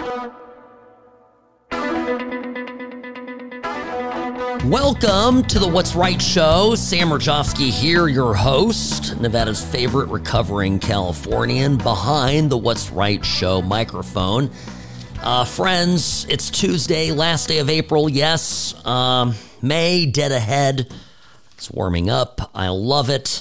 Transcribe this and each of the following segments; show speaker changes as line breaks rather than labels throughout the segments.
Welcome to the What's Right Show. Sam Rajovsky here, your host, Nevada's favorite recovering Californian, behind the What's Right Show microphone. Friends, it's Tuesday, last day of April. Yes, May, dead ahead. It's warming up. I love it.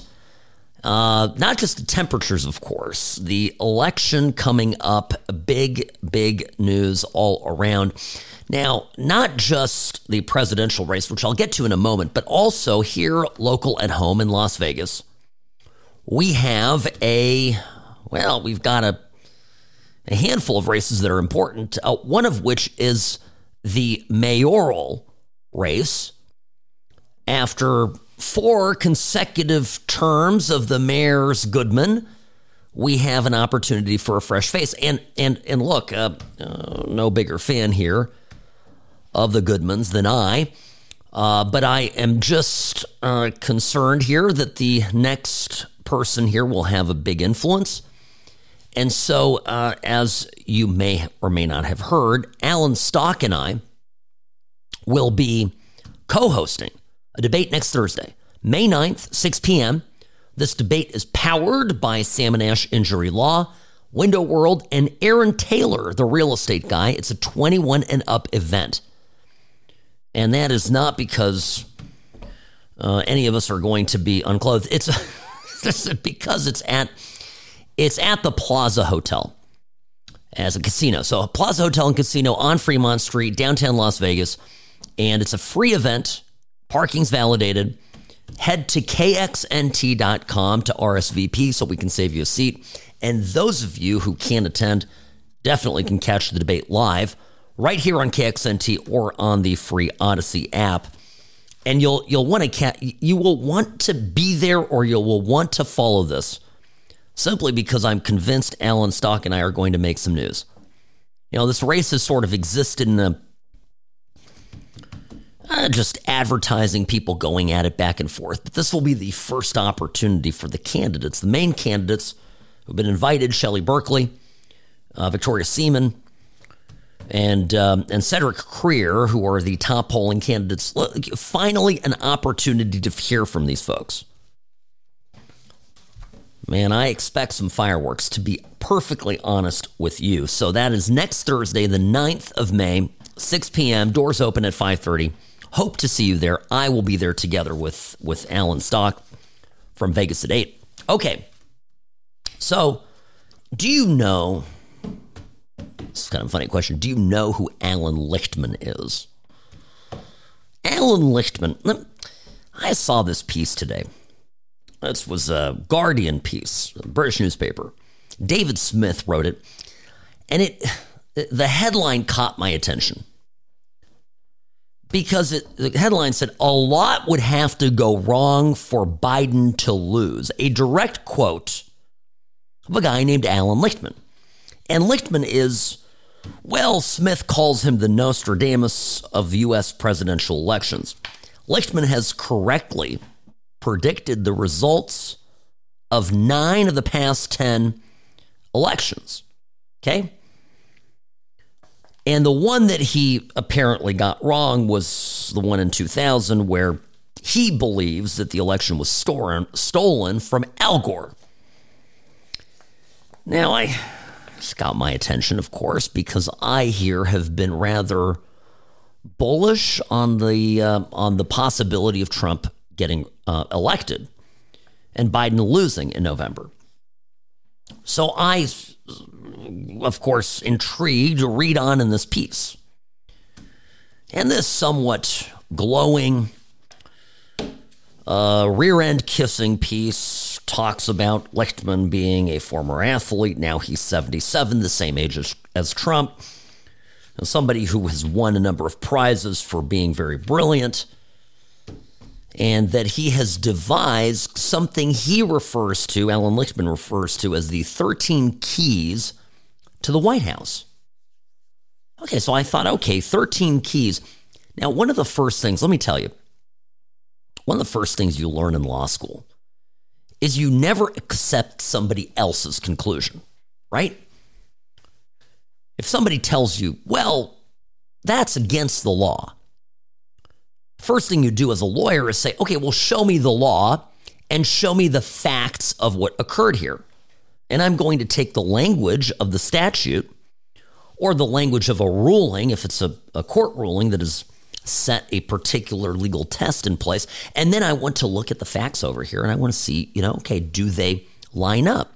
Not just the temperatures, of course. The election coming up, big news all around. Now, not just the presidential race, which I'll get to in a moment, but also here local at home in Las Vegas, we have we've got a handful of races that are important, one of which is the mayoral race. After 4 consecutive terms of the mayor's Goodman, we have an opportunity for a fresh face. And look, no bigger fan here of the Goodmans than I, but I am just concerned here that the next person here will have a big influence. And so, as you may or may not have heard, Alan Stock and I will be co-hosting a debate next Thursday, May 9th, 6 p.m. This debate is powered by Sam & Ash Injury Law, Window World, and Aaron Taylor, the real estate guy. It's a 21 and up event. And that is not because any of us are going to be unclothed. It's because it's at the Plaza Hotel as a casino. So Plaza Hotel and Casino on Fremont Street, downtown Las Vegas. And it's a free event. Parking's validated. Head to kxnt.com to RSVP so we can save you a seat. And those of you who can't attend definitely can catch the debate live right here on KXNT or on the free Odyssey app. And you will want to be there, or you will want to follow this, simply because I'm convinced Alan Stock and I are going to make some news. You know, this race has sort of existed in a just advertising, people going at it back and forth. But this will be the first opportunity for the candidates, the main candidates who've been invited: Shelley Berkeley, Victoria Seaman, and Cedric Creer, who are the top polling candidates. Finally, an opportunity to hear from these folks. Man, I expect some fireworks, to be perfectly honest with you. So that is next Thursday, the 9th of May, 6 p.m. Doors open at 5:30. Hope to see you there. I will be there together with Alan Stock from Vegas at 8. Okay, so do you know, this is kind of a funny question, do you know who Alan Lichtman is? Alan Lichtman, I saw this piece today. This was a Guardian piece, a British newspaper. David Smith wrote it, and the headline caught my attention. Because the headline said, a lot would have to go wrong for Biden to lose. A direct quote of a guy named Alan Lichtman. And Lichtman is, well, Smith calls him the Nostradamus of U.S. presidential elections. Lichtman has correctly predicted the results of 9 of the past 10 elections. Okay? And the one that he apparently got wrong was the one in 2000, where he believes that the election was stolen from Al Gore. Now, it's got my attention, of course, because I here have been rather bullish on the possibility of Trump getting elected and Biden losing in November. So I, of course, intrigued to read on in this piece. And this somewhat glowing, rear-end kissing piece talks about Lichtman being a former athlete. Now he's 77, the same age as Trump. And somebody who has won a number of prizes for being very brilliant. And that he has devised something he refers to, Alan Lichtman refers to, as the 13 keys to the White House. Okay, so I thought, 13 keys. Now, one of the first things, let me tell you, one of the first things you learn in law school is you never accept somebody else's conclusion, right? If somebody tells you, well, that's against the law, first thing you do as a lawyer is say, okay, well, show me the law and show me the facts of what occurred here. And I'm going to take the language of the statute or the language of a ruling, if it's a court ruling that has set a particular legal test in place. And then I want to look at the facts over here and I want to see, okay, do they line up?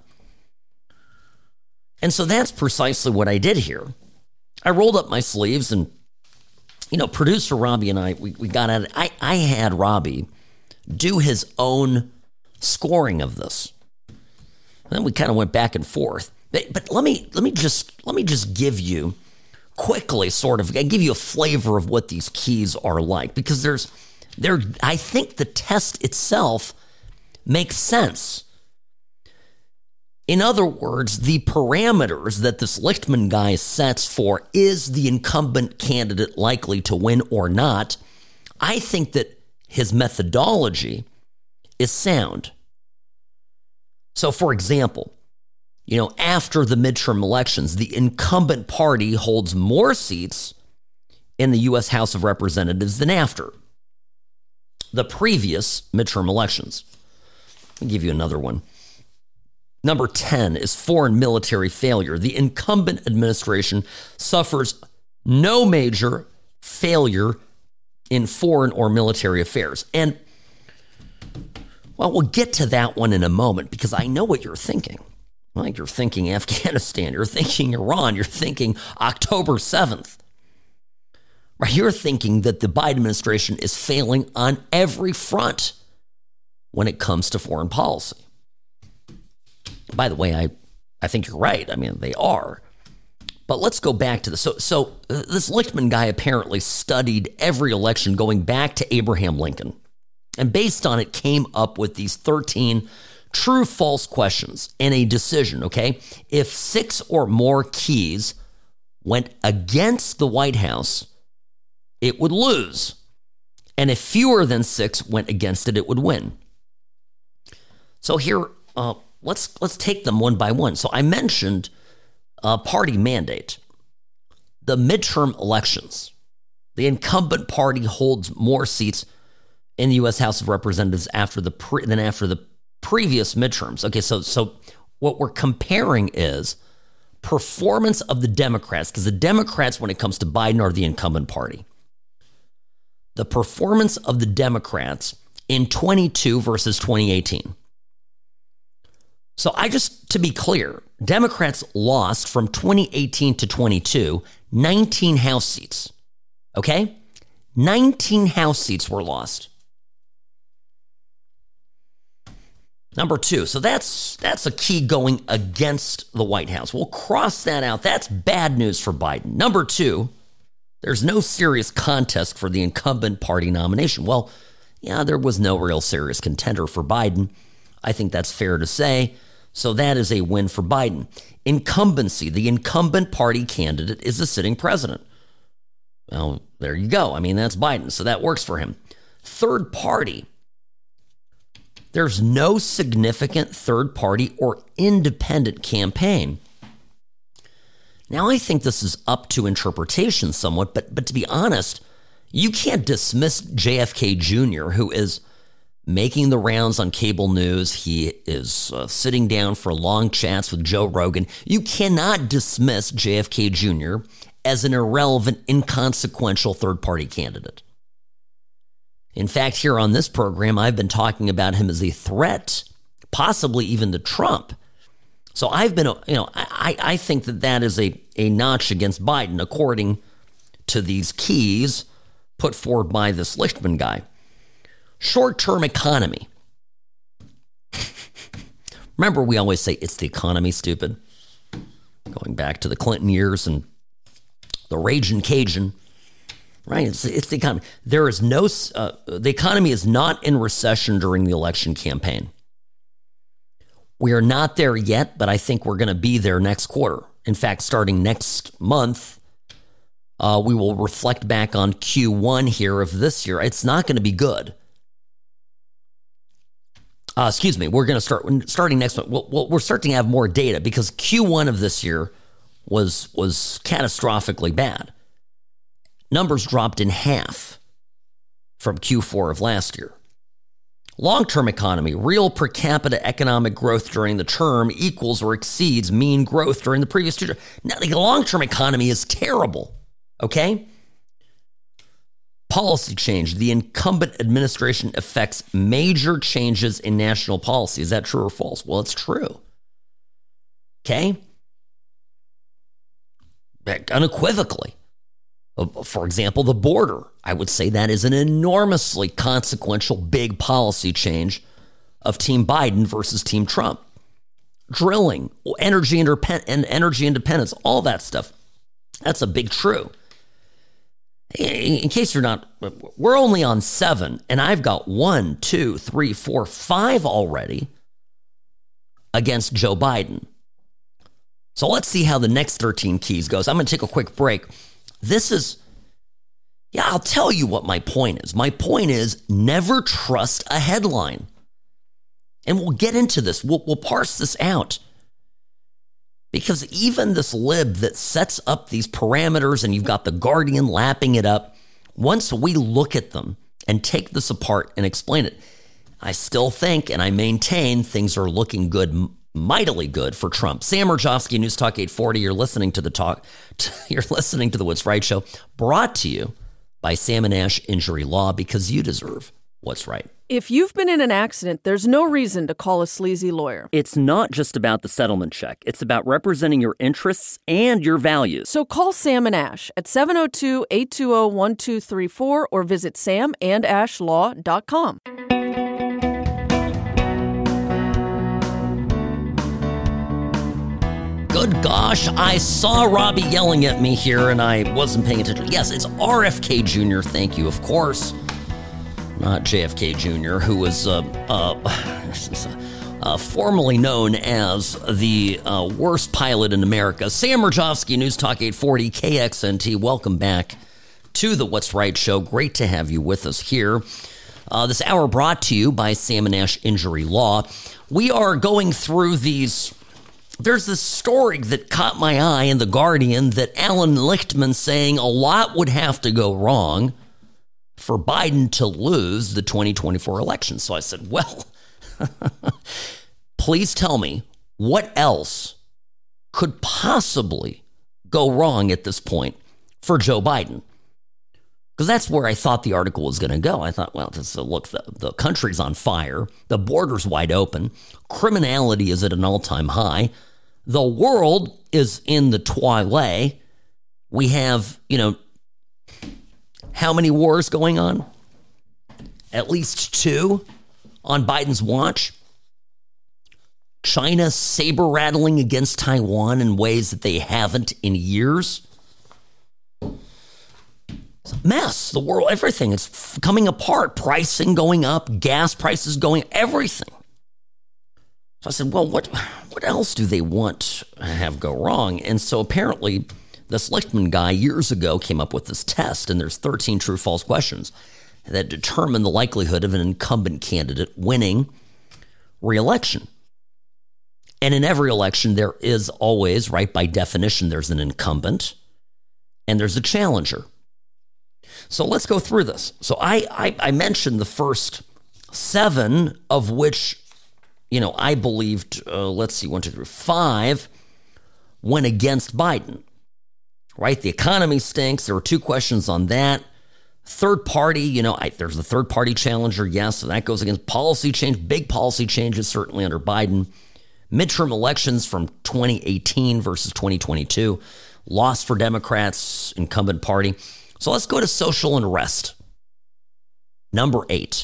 And so that's precisely what I did here. I rolled up my sleeves and, producer Robbie and I, we got at it. I had Robbie do his own scoring of this. And then we kind of went back and forth. But let me just give you quickly I give you a flavor of what these keys are like, because I think the test itself makes sense. In other words, the parameters that this Lichtman guy sets for, is the incumbent candidate likely to win or not? I think that his methodology is sound. So, for example, after the midterm elections, the incumbent party holds more seats in the U.S. House of Representatives than after the previous midterm elections. I'll give you another one. Number 10 is foreign military failure. The incumbent administration suffers no major failure in foreign or military affairs. And, well, we'll get to that one in a moment, because I know what you're thinking. Like, you're thinking Afghanistan, you're thinking Iran, you're thinking October 7th. Right? You're thinking that the Biden administration is failing on every front when it comes to foreign policy. By the way, I think you're right. I mean, they are. But let's go back to this. So this Lichtman guy apparently studied every election going back to Abraham Lincoln, and based on it came up with these 13 true-false questions and a decision, okay? If 6 or more keys went against the White House, it would lose. And if fewer than 6 went against it, it would win. So here, let's take them one by one. So I mentioned party mandate. The midterm elections. The incumbent party holds more seats in the U.S. House of Representatives than after the previous midterms. Okay, so what we're comparing is performance of the Democrats, because the Democrats, when it comes to Biden, are the incumbent party. The performance of the Democrats in 22 versus 2018. So to be clear, Democrats lost from 2018 to 22, 19 House seats. Okay? 19 House seats were lost. Number 2, so that's a key going against the White House. We'll cross that out. That's bad news for Biden. Number 2, there's no serious contest for the incumbent party nomination. Well, yeah, there was no real serious contender for Biden. I think that's fair to say. So that is a win for Biden. Incumbency, the incumbent party candidate is the sitting president. Well, there you go. I mean, that's Biden, so that works for him. Third party. There's no significant third party or independent campaign. Now, I think this is up to interpretation somewhat, but to be honest, you can't dismiss JFK Jr., who is making the rounds on cable news. He is sitting down for long chats with Joe Rogan. You cannot dismiss JFK Jr. as an irrelevant, inconsequential third-party candidate. In fact, here on this program, I've been talking about him as a threat, possibly even to Trump. So I've been, I think that is a notch against Biden, according to these keys put forward by this Lichtman guy. Short-term economy. Remember, we always say it's the economy, stupid. Going back to the Clinton years and the Ragin' Cajun. Right, it's the economy. There is no, the economy is not in recession during the election campaign. We are not there yet, but I think we're going to be there next quarter. In fact, starting next month, we will reflect back on Q1 here of this year. It's not going to be good. We're going to starting next month. We're starting to have more data because Q1 of this year was catastrophically bad. Numbers dropped in half from Q4 of last year. Long-term economy, real per capita economic growth during the term equals or exceeds mean growth during the previous 2 years. Now, the long-term economy is terrible, okay? Policy change. The incumbent administration affects major changes in national policy. Is that true or false? Well, it's true. Okay? Unequivocally. For example, the border. I would say that is an enormously consequential big policy change of Team Biden versus Team Trump. Drilling, energy independence, all that stuff. That's a big true. In case you're not, we're only on 7, and I've got 1, 2, 3, 4, 5 already against Joe Biden. So let's see how the next 13 keys goes. I'm going to take a quick break. I'll tell you what my point is. My point is never trust a headline. And we'll get into this. We'll parse this out. Because even this lib that sets up these parameters and you've got the Guardian lapping it up, once we look at them and take this apart and explain it, I still think and I maintain things are looking good, mightily good for Trump. Sam Mirejovsky, News Talk 840. You're listening to the What's Right Show, brought to you by Sam and Ash Injury Law, because you deserve what's right.
If you've been in an accident, there's no reason to call a sleazy lawyer.
It's not just about the settlement check. It's about representing your interests and your values.
So call Sam and Ash at 702-820-1234 or visit samandashlaw.com.
Good gosh, I saw Robbie yelling at me here and I wasn't paying attention. Yes, it's RFK Jr., thank you, of course. Not JFK Jr., who was formerly known as the worst pilot in America. Sam Mirejovsky, News Talk 840, KXNT. Welcome back to the What's Right Show. Great to have you with us here. This hour brought to you by Sam and Ash Injury Law. We are going through these. There's this story that caught my eye in The Guardian that Alan Lichtman saying a lot would have to go wrong for Biden to lose the 2024 election. So I said, well, please tell me what else could possibly go wrong at this point for Joe Biden? Because that's where I thought the article was going to go. I thought, well, look, the country's on fire. The border's wide open. Criminality is at an all-time high. The world is in the twilight. We have, how many wars going on? At least 2 on Biden's watch. China saber-rattling against Taiwan in ways that they haven't in years. It's a mess. The world, everything is coming apart. Pricing going up, gas prices going, everything. So I said, well, what else do they want to have go wrong? And so apparently this Lichtman guy years ago came up with this test, and there's 13 true-false questions that determine the likelihood of an incumbent candidate winning re-election. And in every election, there is always, right, by definition, there's an incumbent and there's a challenger. So let's go through this. So I mentioned the first 7, of which, I believed, 1, 2, 3, 5 went against Biden, right? The economy stinks. There were 2 questions on that. Third party, there's the third party challenger. Yes, so that goes against policy change, big policy changes, certainly under Biden. Midterm elections from 2018 versus 2022. Loss for Democrats, incumbent party. So let's go to social unrest. Number 8.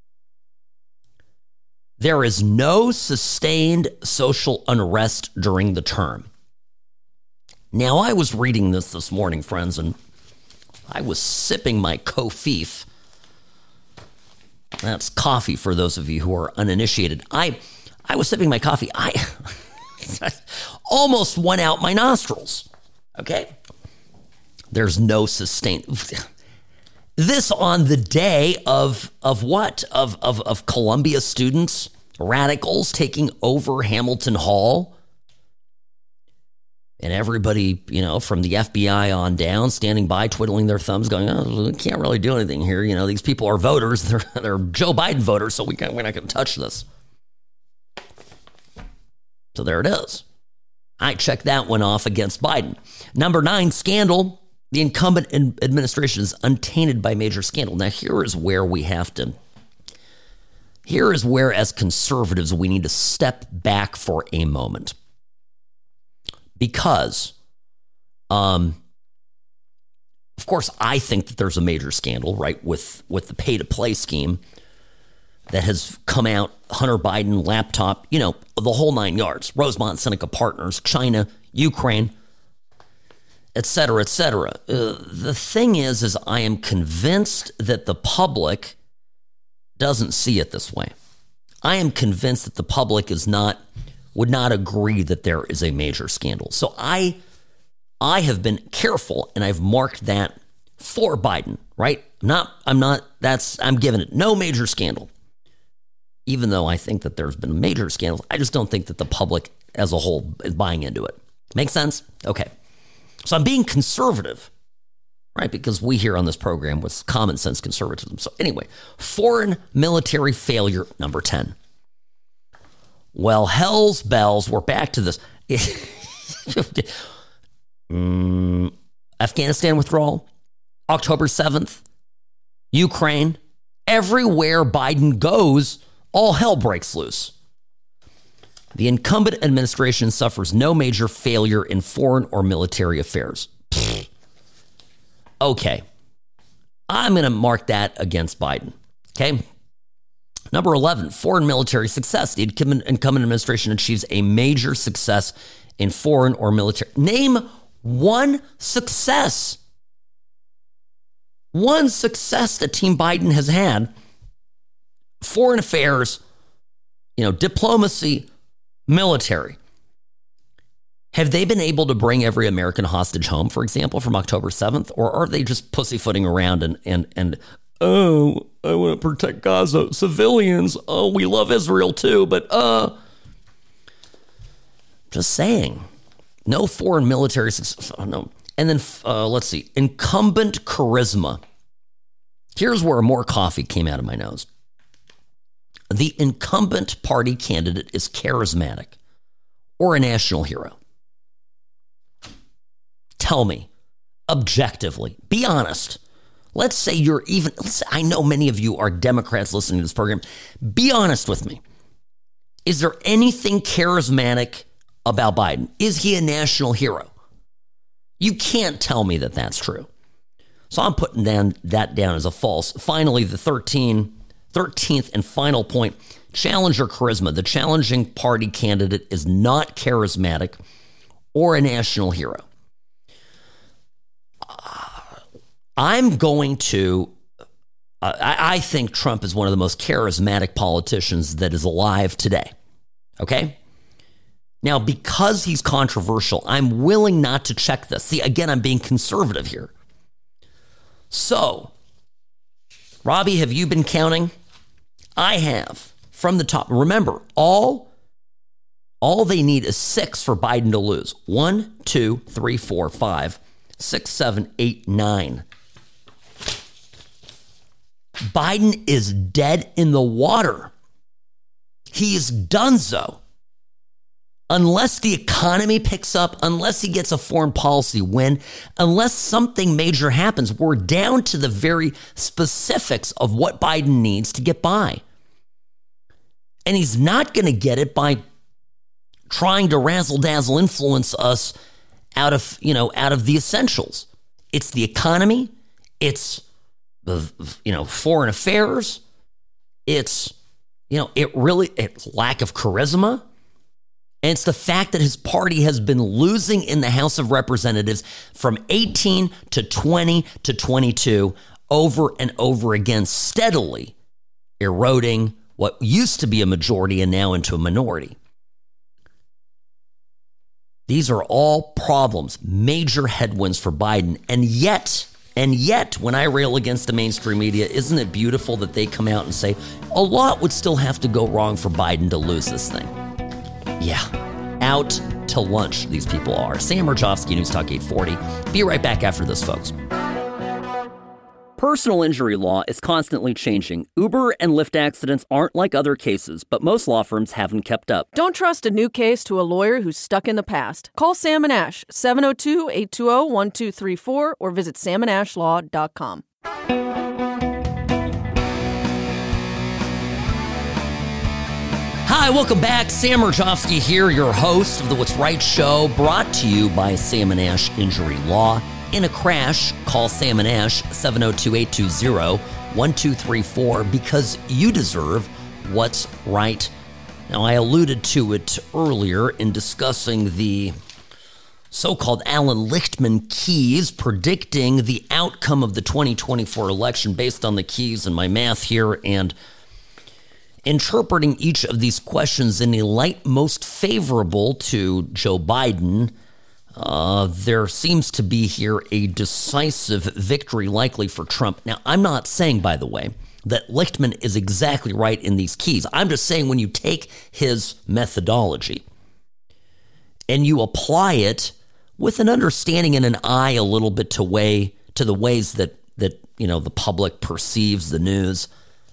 There is no sustained social unrest during the term. Now, I was reading this morning, friends, and I was sipping my Kofif. That's coffee for those of you who are uninitiated. I was sipping my coffee. I almost went out my nostrils. Okay? There's no sustained. This on the day of what? Of Columbia students, radicals taking over Hamilton Hall. And everybody, from the FBI on down, standing by, twiddling their thumbs, going, "Oh, we can't really do anything here. These people are voters. They're Joe Biden voters, so we're not going to touch this." So there it is. I check that one off against Biden. Number 9, scandal. The incumbent administration is untainted by major scandal. Now, here is where as conservatives, we need to step back for a moment. Because, of course, I think that there's a major scandal, right, with the pay-to-play scheme that has come out, Hunter Biden, laptop, the whole 9 yards, Rosemont Seneca Partners, China, Ukraine, et cetera, et cetera. The thing is I am convinced that the public doesn't see it this way. I am convinced that the public would not agree that there is a major scandal. So I have been careful, and I've marked that for Biden, right? I'm giving it no major scandal. Even though I think that there's been major scandals, I just don't think that the public as a whole is buying into it. Make sense? Okay. So I'm being conservative, right? Because we here on this program with common sense conservatism. So anyway, foreign military failure, number 10. Well, hell's bells, we're back to this. Afghanistan withdrawal, October 7th, Ukraine, everywhere Biden goes, all hell breaks loose. The incumbent administration suffers no major failure in foreign or military affairs. Okay. I'm going to mark that against Biden. Okay. Number 11, foreign military success. The incumbent administration achieves a major success in foreign or military. Name one success. One success that Team Biden has had. Foreign affairs, diplomacy, military. Have they been able to bring every American hostage home, for example, from October 7th? Or are they just pussyfooting around and oh, I want to protect Gaza, civilians. Oh, we love Israel too, but just saying. No foreign military success. Oh, no. And then let's see. Incumbent charisma. Here's where more coffee came out of my nose. The incumbent party candidate is charismatic or a national hero. Tell me, objectively, be honest. Let's say I know many of you are Democrats listening to this program. Be honest with me. Is there anything charismatic about Biden? Is he a national hero? You can't tell me that that's true. So I'm putting that down as a false. Finally, the 13th and final point, challenger charisma. The challenging party candidate is not charismatic or a national hero. I'm going to, I think Trump is one of the most charismatic politicians that is alive today. Okay? Now, because he's controversial, I'm willing not to check this. See, again, I'm being conservative here. So, Robbie, have you been counting? I have. From the top. Remember, all they need is 6 for Biden to lose. 1, 2, 3, 4, 5, 6, 7, 8, 9. Biden is dead in the water. He is donezo. Unless the economy picks up, unless he gets a foreign policy win, unless something major happens, we're down to the very specifics of what Biden needs to get by. And he's not going to get it by trying to razzle-dazzle influence us out of the essentials. It's the economy. It's foreign affairs. It's lack of charisma. And it's the fact that his party has been losing in the House of Representatives from 18 to 20 to 22 over and over again, steadily eroding what used to be a majority and now into a minority. These are all problems, major headwinds for Biden. And yet, when I rail against the mainstream media, isn't it beautiful that they come out and say, a lot would still have to go wrong for Biden to lose this thing? Yeah, out to lunch, these people are. Sam Mirjovsky, News Talk 840. Be right back after this, folks.
Personal injury law is constantly changing. Uber and Lyft accidents aren't like other cases, but most law firms haven't kept up.
Don't trust a new case to a lawyer who's stuck in the past. Call Sam and Ash, 702-820-1234, or visit samandashlaw.com.
Hi, welcome back. Sam Mirjovsky here, your host of the What's Right Show, brought to you by Sam and Ash Injury Law. In a crash, call Sam and Ash, 702-820-1234, because you deserve what's right. Now, I alluded to it earlier in discussing the so-called Alan Lichtman keys, predicting the outcome of the 2024 election based on the keys and my math here, and interpreting each of these questions in a light most favorable to Joe Biden. There seems to be here a decisive victory likely for Trump. Now, I'm not saying, by the way, that Lichtman is exactly right in these keys. I'm just saying when you take his methodology and you apply it with an understanding and an eye a little bit to the ways that the public perceives the news,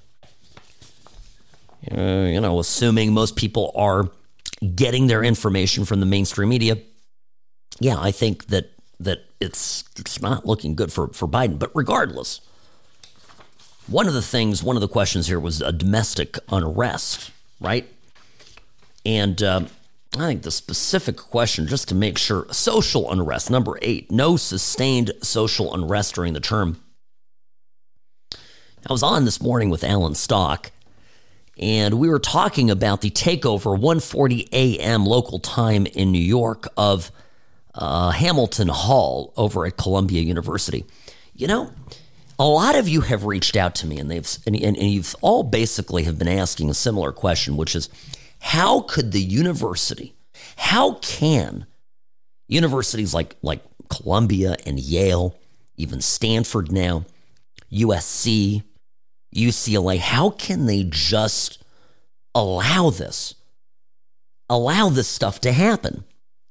assuming most people are getting their information from the mainstream media, yeah, I think that it's not looking good for Biden. But regardless, one of the questions here was a domestic unrest, right? And I think the specific question, just to make sure, social unrest, number 8, no sustained social unrest during the term. I was on this morning with Alan Stock, and we were talking about the takeover, 1:40 a.m. local time in New York, of Hamilton Hall over at Columbia University. A lot of you have reached out to me, and you've all basically have been asking a similar question, which is, how can universities like Columbia and Yale, even Stanford now, USC, UCLA, how can they just allow this stuff to happen?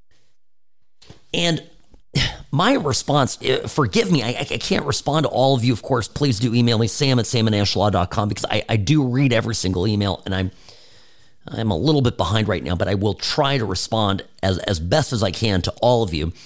And my response, forgive me, I can't respond to all of you, of course. Please do email me, sam@samandashlaw.com, because I do read every single email, and I'm a little bit behind right now, but I will try to respond as best as I can to all of you.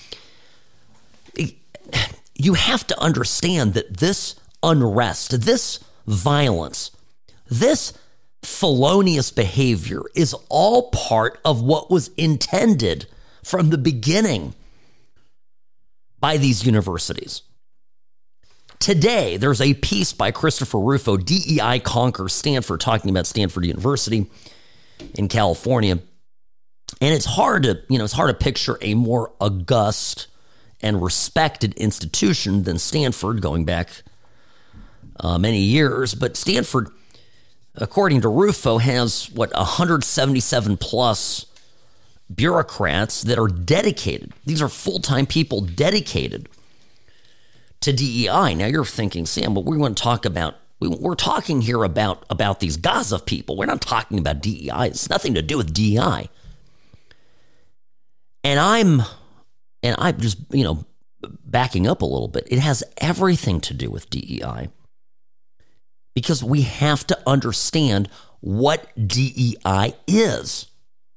You have to understand that this unrest, this violence, this felonious behavior is all part of what was intended from the beginning by these universities. Today, there's a piece by Christopher Rufo, DEI Conquers Stanford, talking about Stanford University in California. And it's hard to picture a more august and respected institution than Stanford, going back many years. But Stanford, according to Rufo, has 177 plus bureaucrats that are dedicated. These are full-time people dedicated to DEI. Now you're thinking, Sam, but we want to talk about, we're talking here about these Gaza people. We're not talking about DEI. It's nothing to do with DEI. And I'm just, backing up a little bit. It has everything to do with DEI, because we have to understand what DEI is.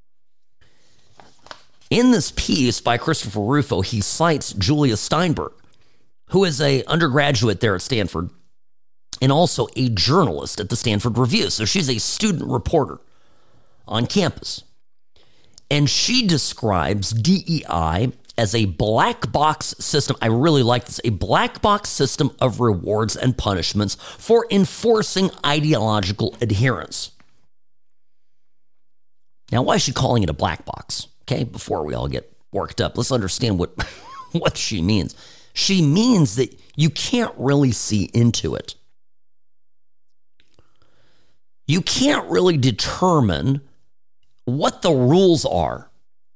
In this piece by Christopher Rufo, he cites Julia Steinberg, who is an undergraduate there at Stanford and also a journalist at the Stanford Review. So she's a student reporter on campus. And she describes DEI as a black box system. I really like this. A black box system of rewards and punishments for enforcing ideological adherence. Now, why is she calling it a black box? Okay, before we all get worked up, let's understand what she means. She means that you can't really see into it. You can't really determine what the rules are.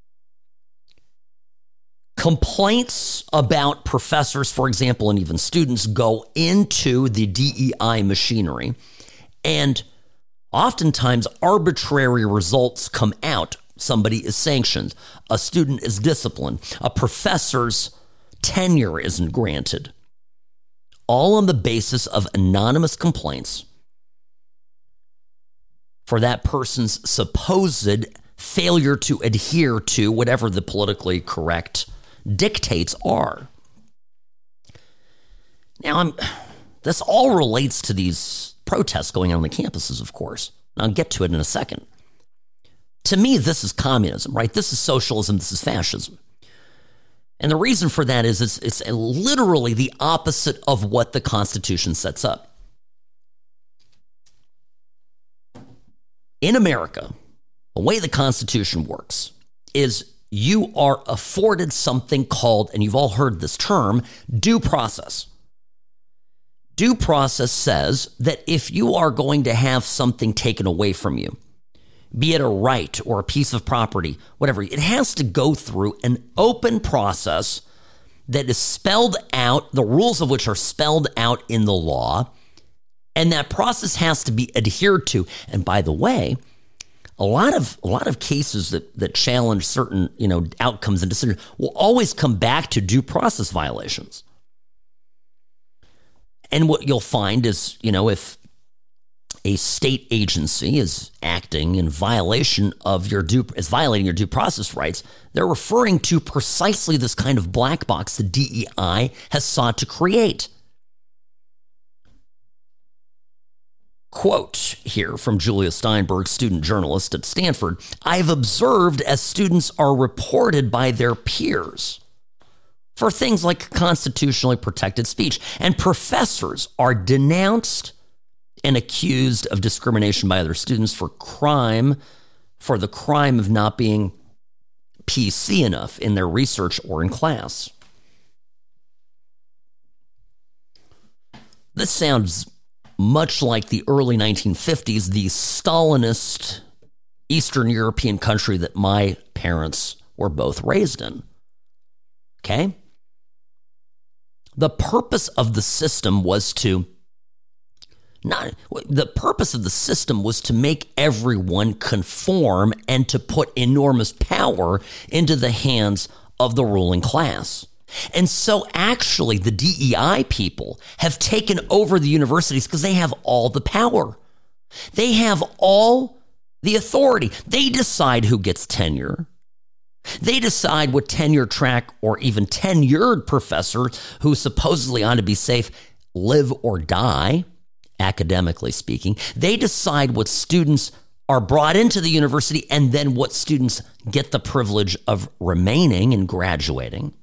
Complaints about professors, for example, and even students go into the DEI machinery, and oftentimes arbitrary results come out. somebody is sanctioned, a student is disciplined, a professor's tenure isn't granted, all on the basis of anonymous complaints for that person's supposed failure to adhere to whatever the politically correct dictates are. Now, this all relates to these protests going on the campuses, of course. And I'll get to it in a second. To me, this is communism, right? This is socialism. This is fascism. And the reason for that is it's literally the opposite of what the Constitution sets up. In America, the way the Constitution works is you are afforded something called, and you've all heard this term, due process. Due process says that if you are going to have something taken away from you, be it a right or a piece of property, whatever, it has to go through an open process that is spelled out, the rules of which are spelled out in the law, and that process has to be adhered to. And by the way, a lot of cases that challenge certain, outcomes and decisions will always come back to due process violations. And what you'll find is, if a state agency is acting in violation of is violating your due process rights, they're referring to precisely this kind of black box the DEI has sought to create. Quote here from Julia Steinberg, student journalist at Stanford, "I've observed as students are reported by their peers for things like constitutionally protected speech, and professors are denounced and accused of discrimination by other students for the crime of not being PC enough in their research or in class." This sounds much like the early 1950s, the Stalinist Eastern European country that my parents were both raised in. Okay? The purpose of the system was to make everyone conform and to put enormous power into the hands of the ruling class. And so actually the DEI people have taken over the universities because they have all the power. They have all the authority. They decide who gets tenure. They decide what tenure track or even tenured professors who supposedly ought to be safe live or die, academically speaking. They decide what students are brought into the university and then what students get the privilege of remaining and graduating.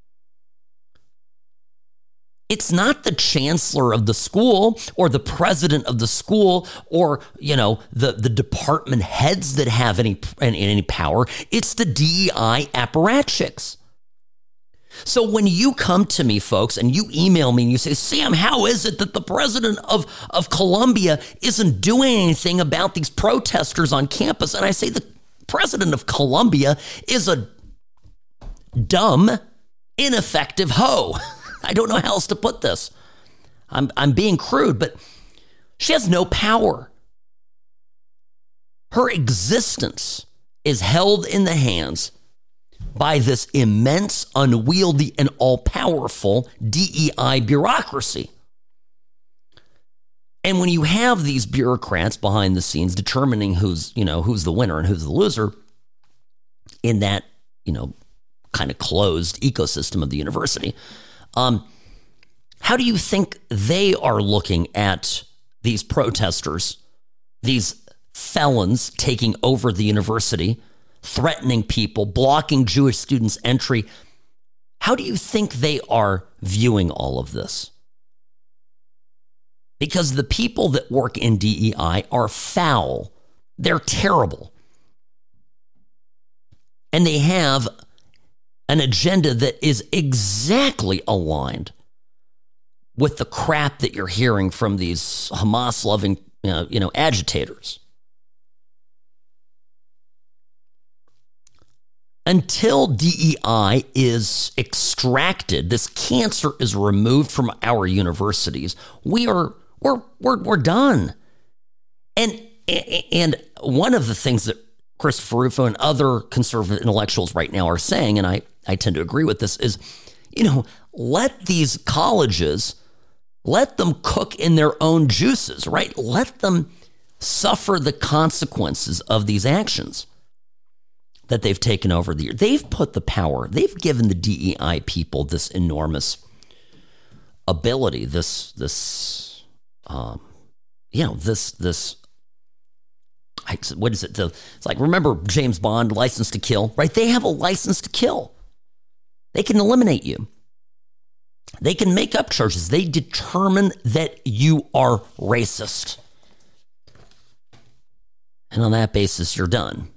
It's not the chancellor of the school or the president of the school or, the department heads that have any power. It's the DEI apparatchiks. So when you come to me, folks, and you email me and you say, "Sam, how is it that the president of Columbia isn't doing anything about these protesters on campus?" And I say, the president of Columbia is a dumb, ineffective hoe. I don't know how else to put this. I'm being crude, but she has no power. Her existence is held in the hands by this immense, unwieldy, and all-powerful DEI bureaucracy. And when you have these bureaucrats behind the scenes determining who's the winner and who's the loser in that, kind of closed ecosystem of the university, how do you think they are looking at these protesters, these felons taking over the university, threatening people, blocking Jewish students' entry? How do you think they are viewing all of this? Because the people that work in DEI are foul. They're terrible. And they have an agenda that is exactly aligned with the crap that you're hearing from these Hamas-loving, agitators. Until DEI is extracted, this cancer is removed from our universities, we're done. And one of the things that Christopher Rufo and other conservative intellectuals right now are saying, and I tend to agree with this, is, let these colleges, let them cook in their own juices, right? Let them suffer the consequences of these actions that they've taken over the year. They've put the power, they've given the DEI people this enormous ability, what is it? It's like, remember James Bond, License to Kill, right? They have a license to kill. They can eliminate you. They can make up charges. They determine that you are racist. And on that basis, you're done.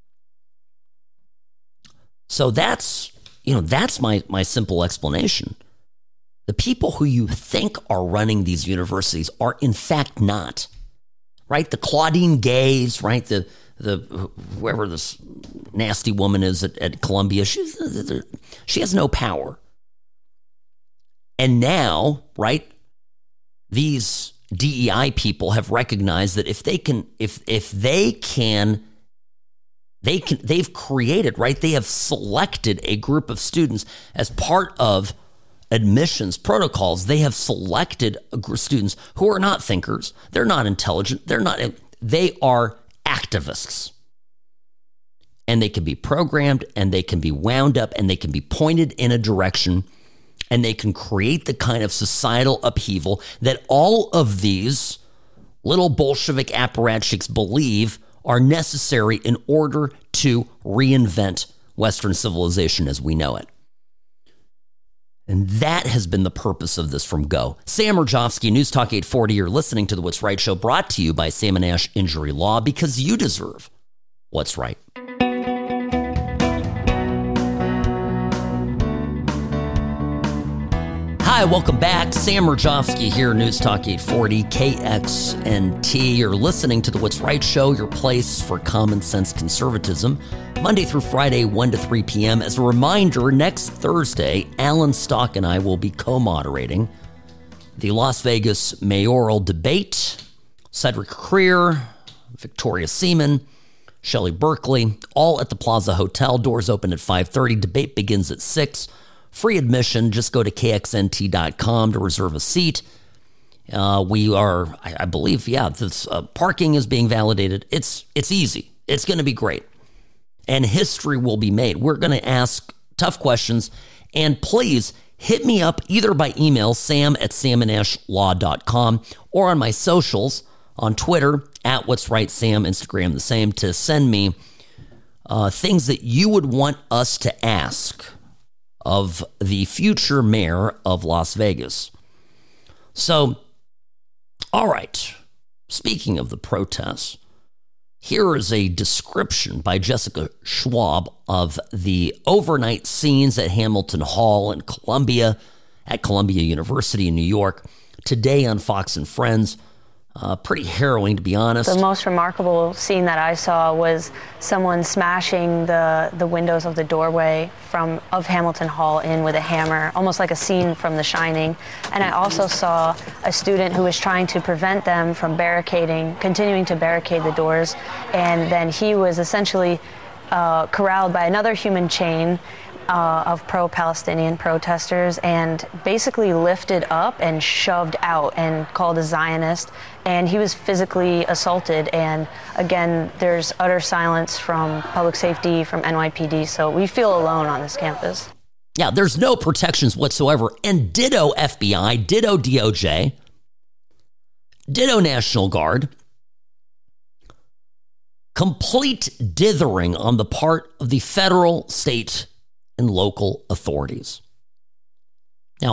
So that's my simple explanation. The people who you think are running these universities are in fact not. Right? The Claudine Gays, right? The whoever this nasty woman is at Columbia, she has no power. And now, right, these DEI people have recognized that they've created, right? They have selected a group of students as part of admissions protocols. They have selected students who are not thinkers. They're not intelligent. They are activists. And they can be programmed, and they can be wound up, and they can be pointed in a direction, and they can create the kind of societal upheaval that all of these little Bolshevik apparatchiks believe are necessary in order to reinvent Western civilization as we know it. And that has been the purpose of this from Go. Sam Rajovsky, News Talk 840. You're listening to The What's Right Show, brought to you by Sam & Ash Injury Law, because you deserve what's right. Hi, welcome back. Sam Rajovsky here, News Talk 840, KXNT. You're listening to The What's Right Show, your place for common sense conservatism, Monday through Friday, 1 to 3 p.m. As a reminder, next Thursday, Alan Stock and I will be co-moderating the Las Vegas mayoral debate. Cedric Creer, Victoria Seaman, Shelley Berkeley, all at the Plaza Hotel. Doors open at 5:30. Debate begins at 6. Free admission. Just go to kxnt.com to reserve a seat. We are, I believe, this parking is being validated. It's easy. It's going to be great. And history will be made. We're going to ask tough questions. And please hit me up either by email, sam@samandashlaw.com, or on my socials on Twitter, @what'srightsam, Instagram the same, to send me things that you would want us to ask of the future mayor of Las Vegas. So, all right, speaking of the protests, here is a description by Jessica Schwab of the overnight scenes at Hamilton Hall in Columbia, at Columbia University in New York, today on Fox and Friends. Pretty harrowing, to be honest.
The most remarkable scene that I saw was someone smashing the windows of the doorway of Hamilton Hall in with a hammer, almost like a scene from The Shining. And I also saw a student who was trying to prevent them from continuing to barricade the doors. And then he was essentially corralled by another human chain of pro-Palestinian protesters and basically lifted up and shoved out and called a Zionist, and he was physically assaulted. And again, there's utter silence from public safety, from NYPD, so we feel alone on this campus.
Yeah, there's no protections whatsoever, and ditto FBI, ditto DOJ, ditto National Guard. Complete dithering on the part of the federal, state, and local authorities. Now,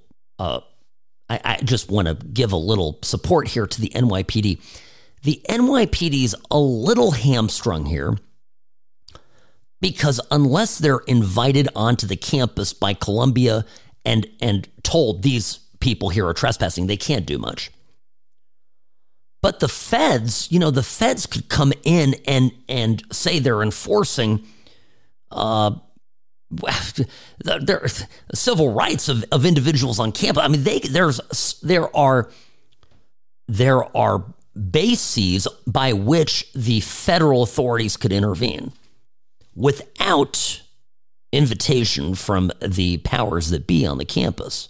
I just want to give a little support here to the NYPD. The NYPD's a little hamstrung here because unless they're invited onto the campus by Columbia and told these people here are trespassing, they can't do much. But the feds, the feds could come in and say they're enforcing the civil rights of individuals on campus. I mean, there are bases by which the federal authorities could intervene without invitation from the powers that be on the campus.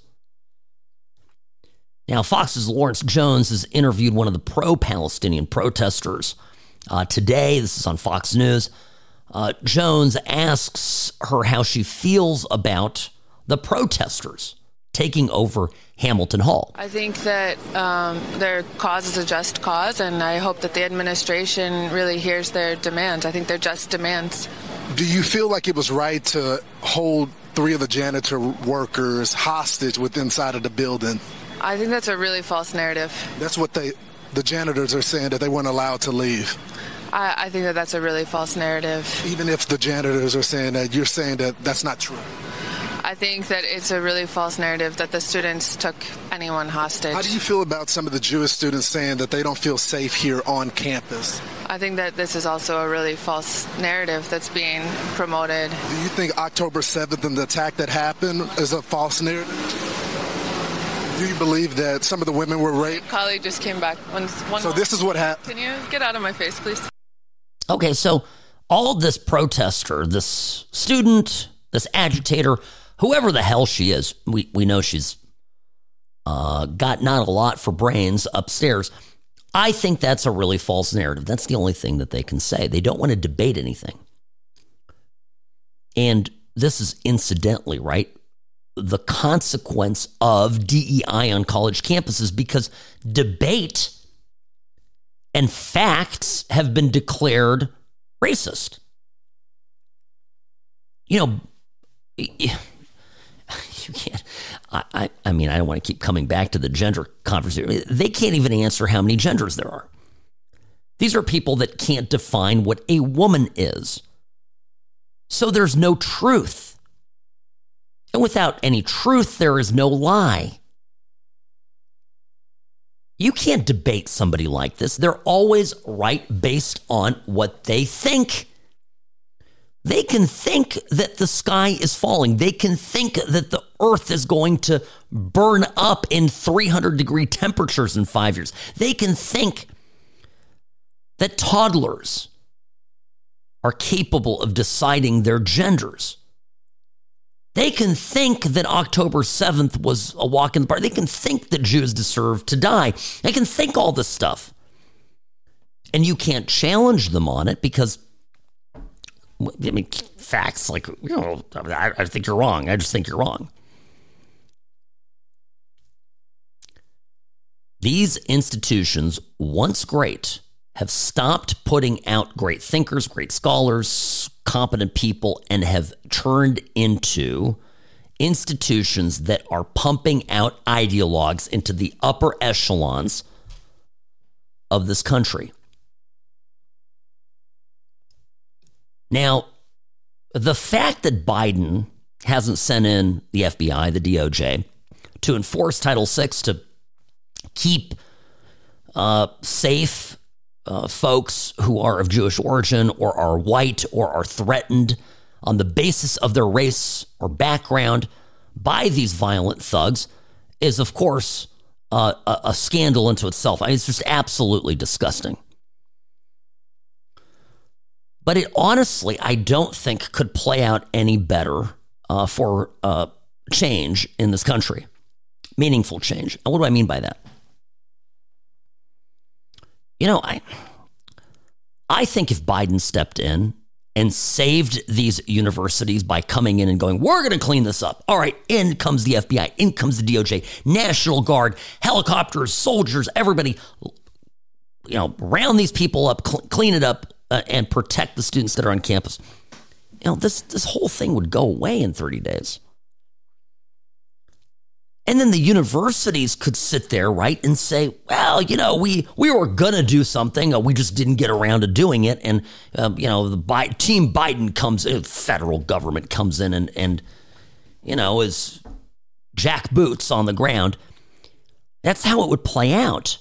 Now, Fox's Lawrence Jones has interviewed one of the pro-Palestinian protesters today. This is on Fox News. Jones asks her how she feels about the protesters taking over Hamilton Hall.
I think that their cause is a just cause, and I hope that the administration really hears their demands. I think they're just demands.
Do you feel like it was right to hold 3 of the janitor workers hostage inside of the building?
I think that's a really false narrative.
That's what the janitors are saying, that they weren't allowed to leave.
I think that that's a really false narrative.
Even if the janitors are saying that, you're saying that that's not true.
I think that it's a really false narrative that the students took anyone hostage.
How do you feel about some of the Jewish students saying that they don't feel safe here on campus?
I think that this is also a really false narrative that's being promoted.
Do you think October 7th and the attack that happened is a false narrative? Do you believe that some of the women were raped?
My colleague just came back.
So this is what happened.
Can you get out of my face, please?
Okay, so all this protester, this student, this agitator, whoever the hell she is, we know she's got not a lot for brains upstairs. I think that's a really false narrative. That's the only thing that they can say. They don't want to debate anything. And this is incidentally, right, the consequence of DEI on college campuses, because debate and facts have been declared racist. You know, you can't, I mean, I don't want to keep coming back to the gender conversation. They can't even answer how many genders there are. These are people that can't define what a woman is. So there's no truth. And without any truth, there is no lie. You can't debate somebody like this. They're always right based on what they think. They can think that the sky is falling. They can think that the earth is going to burn up in 300-degree temperatures in 5 years. They can think that toddlers are capable of deciding their genders. They can think that October 7th was a walk in the park. They can think that Jews deserve to die. They can think all this stuff. And you can't challenge them on it because, I mean, facts like, you know, I think you're wrong. I just think you're wrong. These institutions, once great, have stopped putting out great thinkers, great scholars, competent people, and have turned into institutions that are pumping out ideologues into the upper echelons of this country. Now, the fact that Biden hasn't sent in the FBI, the DOJ, to enforce Title VI to keep safe folks who are of Jewish origin or are white or are threatened on the basis of their race or background by these violent thugs is, of course, a scandal unto itself. I mean, it's just absolutely disgusting. But it honestly, I don't think could play out any better for change in this country. Meaningful change. And what do I mean by that? You know, I think if Biden stepped in and saved these universities by coming in and going, we're going to clean this up. All right, in comes the FBI, in comes the DOJ, National Guard, helicopters, soldiers, everybody, you know, round these people up, clean it up, and protect the students that are on campus. You know, this whole thing would go away in 30 days. And then the universities could sit there, right, and say, well, you know, we were going to do something. We just didn't get around to doing it. And, you know, Team Biden comes in, federal government comes in and, you know, is jack boots on the ground. That's how it would play out.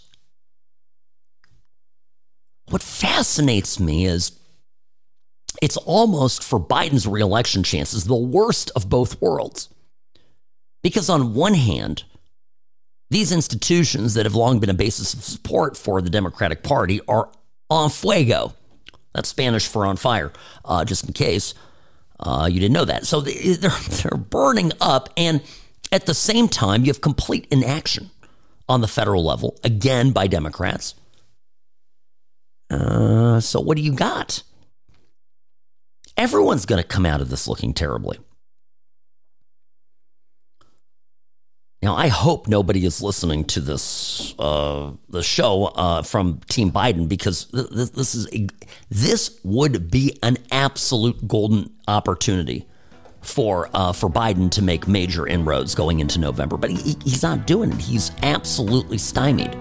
What fascinates me is it's almost, for Biden's reelection chances, the worst of both worlds. Because on one hand, These institutions that have long been a basis of support for the Democratic Party are en fuego. That's Spanish for on fire, just in case you didn't know that. So they're burning up, and at the same time, you have complete inaction on the federal level, again by Democrats. So what do you got? Everyone's going to come out of this looking terribly. Now, I hope nobody is listening to this the show from Team Biden, because this would be an absolute golden opportunity for Biden to make major inroads going into November. But he's not doing it. He's absolutely stymied.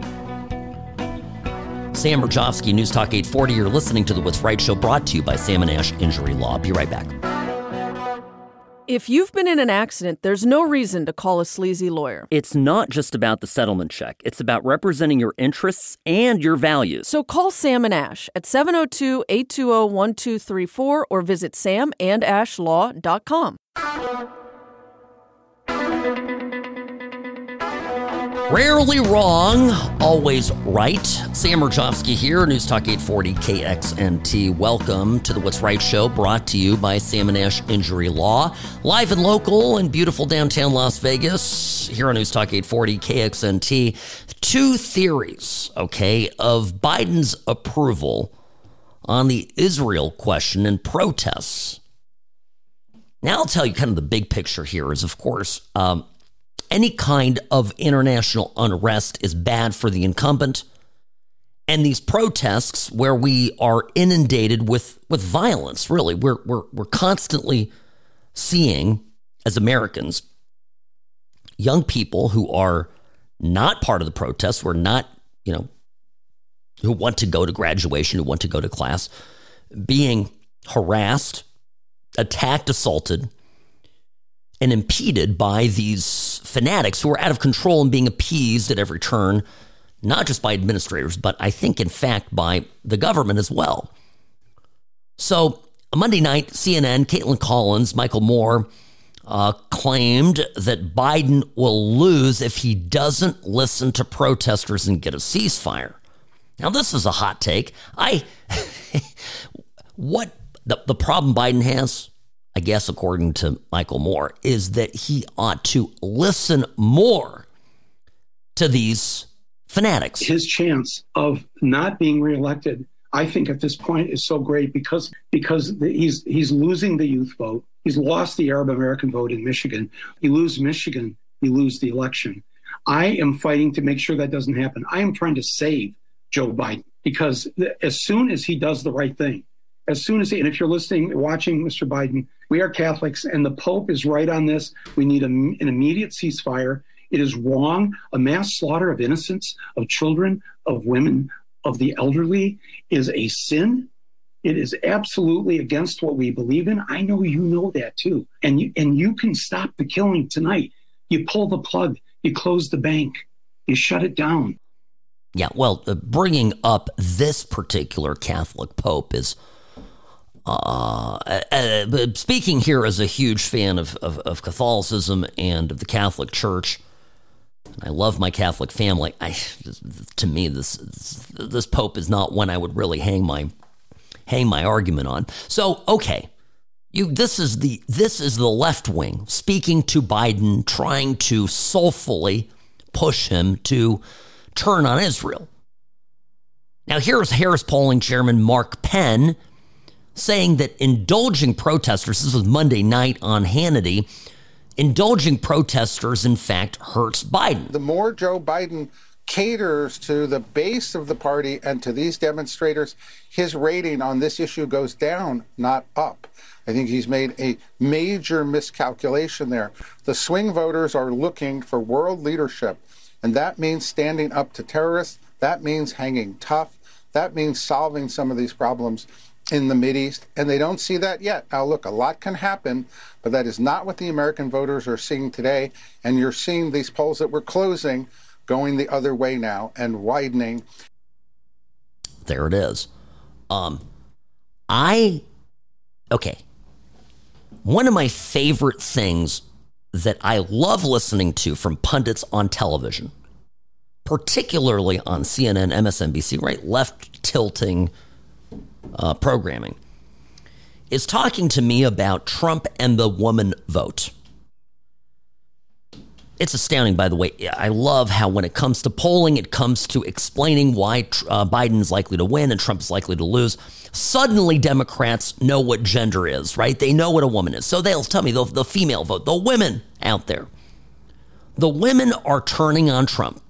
Sam Mirejovsky, News Talk 840. You're listening to The What's Right Show, brought to you by Sam & Ash Injury Law. Be right back.
If you've been in an accident, there's no reason to call a sleazy lawyer.
It's not just about the settlement check. It's about representing your interests and your values.
So call Sam & Ash at 702-820-1234 or visit samandashlaw.com.
Rarely wrong, always right. Sam Mirejovsky here, News Talk 840 KXNT. Welcome to the What's Right Show, brought to you by Sam & Ash Injury Law. Live and local in beautiful downtown Las Vegas, here on News Talk 840 KXNT. Two theories, okay, of Biden's approval on the Israel question and protests. Now I'll tell you kind of the big picture here is, of course, any kind of international unrest is bad for the incumbent. And these protests where we are inundated with violence, really, we're constantly seeing, as Americans, young people who are not part of the protests, who are not, who want to go to graduation, who want to go to class, being harassed, attacked, assaulted, and impeded by these fanatics who are out of control and being appeased at every turn, not just by administrators, but I think, in fact, by the government as well. So, Monday night, CNN, Caitlin Collins, Michael Moore claimed that Biden will lose if he doesn't listen to protesters and get a ceasefire. Now, this is a hot take. What the problem Biden has, I guess, according to Michael Moore, is that he ought to listen more to these fanatics.
His chance of not being reelected, I think, at this point is so great because he's losing the youth vote. He's lost the Arab American vote in Michigan. You lose Michigan, you lose the election. I am fighting to make sure that doesn't happen. I am trying to save Joe Biden, because as soon as he does the right thing, and if you're listening, watching Mr. Biden, we are Catholics, and the Pope is right on this. We need an immediate ceasefire. It is wrong. A mass slaughter of innocents, of children, of women, of the elderly is a sin. It is absolutely against what we believe in. I know you know that too. And you can stop the killing tonight. You pull the plug. You close the bank. You shut it down.
Yeah, well, bringing up this particular Catholic Pope is... speaking here as a huge fan of Catholicism and of the Catholic Church, I love my Catholic family. To me, this Pope is not one I would really hang my argument on. So, okay, this is the left wing speaking to Biden, trying to soulfully push him to turn on Israel. Now, here's Harris Polling Chairman Mark Penn saying that indulging protesters, this was Monday night on Hannity, indulging protesters, in fact, hurts Biden.
The more Joe Biden caters to the base of the party and to these demonstrators, his rating on this issue goes down, not up. I think he's made a major miscalculation there. The swing voters are looking for world leadership, and that means standing up to terrorists. That means hanging tough. That means solving some of these problems in the Mideast, and they don't see that yet. Now, look, a lot can happen, but that is not what the American voters are seeing today, and you're seeing these polls that we're closing going the other way now and widening.
There it is. One of my favorite things that I love listening to from pundits on television particularly on CNN, MSNBC, right, left-tilting programming, is talking to me about Trump and the woman vote. It's astounding, by the way. I love how when it comes to polling, it comes to explaining why Biden is likely to win and Trump is likely to lose. Suddenly, Democrats know what gender is, right? They know what a woman is. So they'll tell me the female vote, the women out there. The women are turning on Trump.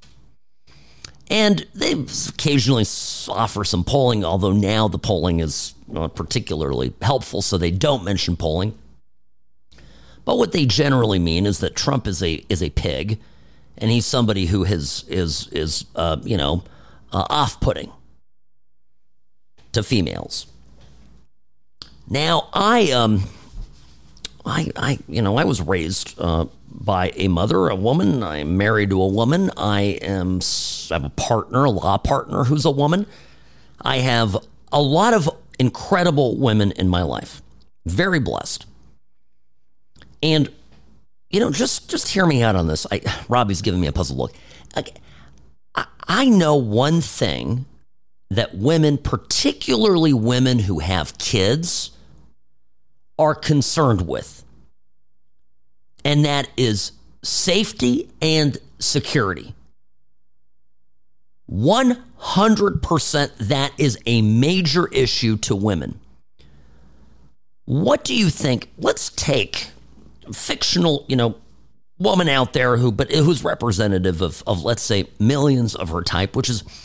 And they occasionally offer some polling, although now the polling is not particularly helpful, so they don't mention polling. But what they generally mean is that Trump is a pig, and he's somebody who is off-putting to females. Now, I was raised by a mother, a woman. I'm married to a woman. I have a partner, a law partner who's a woman. I have a lot of incredible women in my life. Very blessed. And, just hear me out on this. Robbie's giving me a puzzled look. I know one thing that women, particularly women who have kids, are concerned with. And that is safety and security. 100% that is a major issue to women. What do you think? Let's take fictional, woman out there who's representative of let's say millions of her type, which is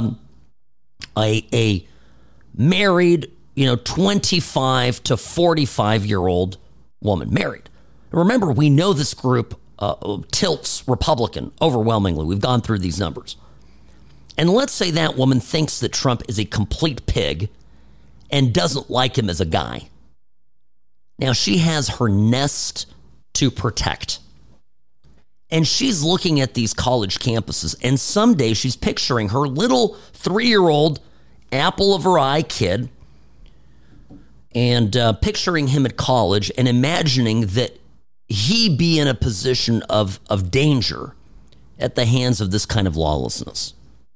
a married, 25 to 45-year-old woman, married. Remember, we know this group tilts Republican overwhelmingly. We've gone through these numbers. And let's say that woman thinks that Trump is a complete pig and doesn't like him as a guy. Now, she has her nest to protect. And she's looking at these college campuses, and someday she's picturing her little 3-year-old apple of her eye kid and picturing him at college and imagining that he be in a position of danger at the hands of this kind of lawlessness.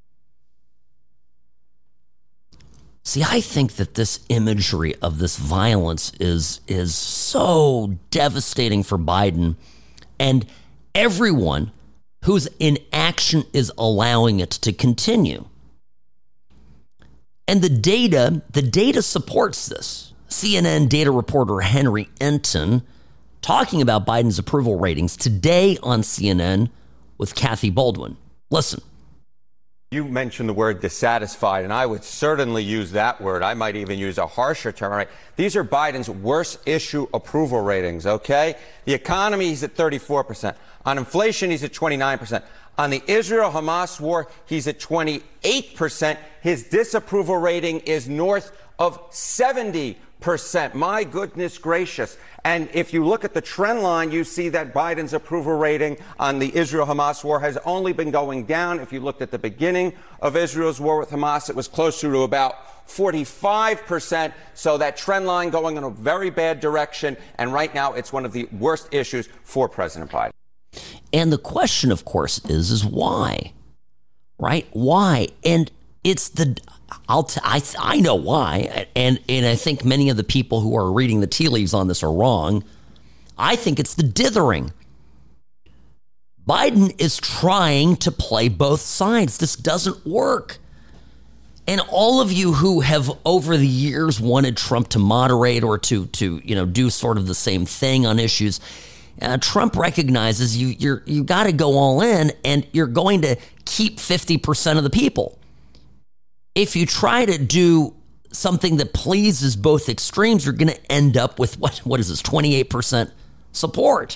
See, I think that this imagery of this violence is so devastating for Biden, and everyone who's in action is allowing it to continue. And the data supports this. CNN data reporter Henry Enton talking about Biden's approval ratings today on CNN with Kathy Baldwin. Listen.
You mentioned the word dissatisfied, and I would certainly use that word. I might even use a harsher term. Right? These are Biden's worst issue approval ratings, okay? The economy, he's at 34%. On inflation, he's at 29%. On the Israel-Hamas war, he's at 28%. His disapproval rating is north of 70%. My goodness gracious. And if you look at the trend line, you see that Biden's approval rating on the Israel-Hamas war has only been going down. If you looked at the beginning of Israel's war with Hamas, it was closer to about 45%. So that trend line going in a very bad direction. And right now, it's one of the worst issues for President Biden.
And the question, of course, is why? Right? Why? And it's I know why, and I think many of the people who are reading the tea leaves on this are wrong. I think it's the dithering. Biden is trying to play both sides. This doesn't work. And all of you who have over the years wanted Trump to moderate or to do sort of the same thing on issues, Trump recognizes you got to go all in, and you're going to keep 50% of the people. If you try to do something that pleases both extremes, you're going to end up with what is this, 28% support.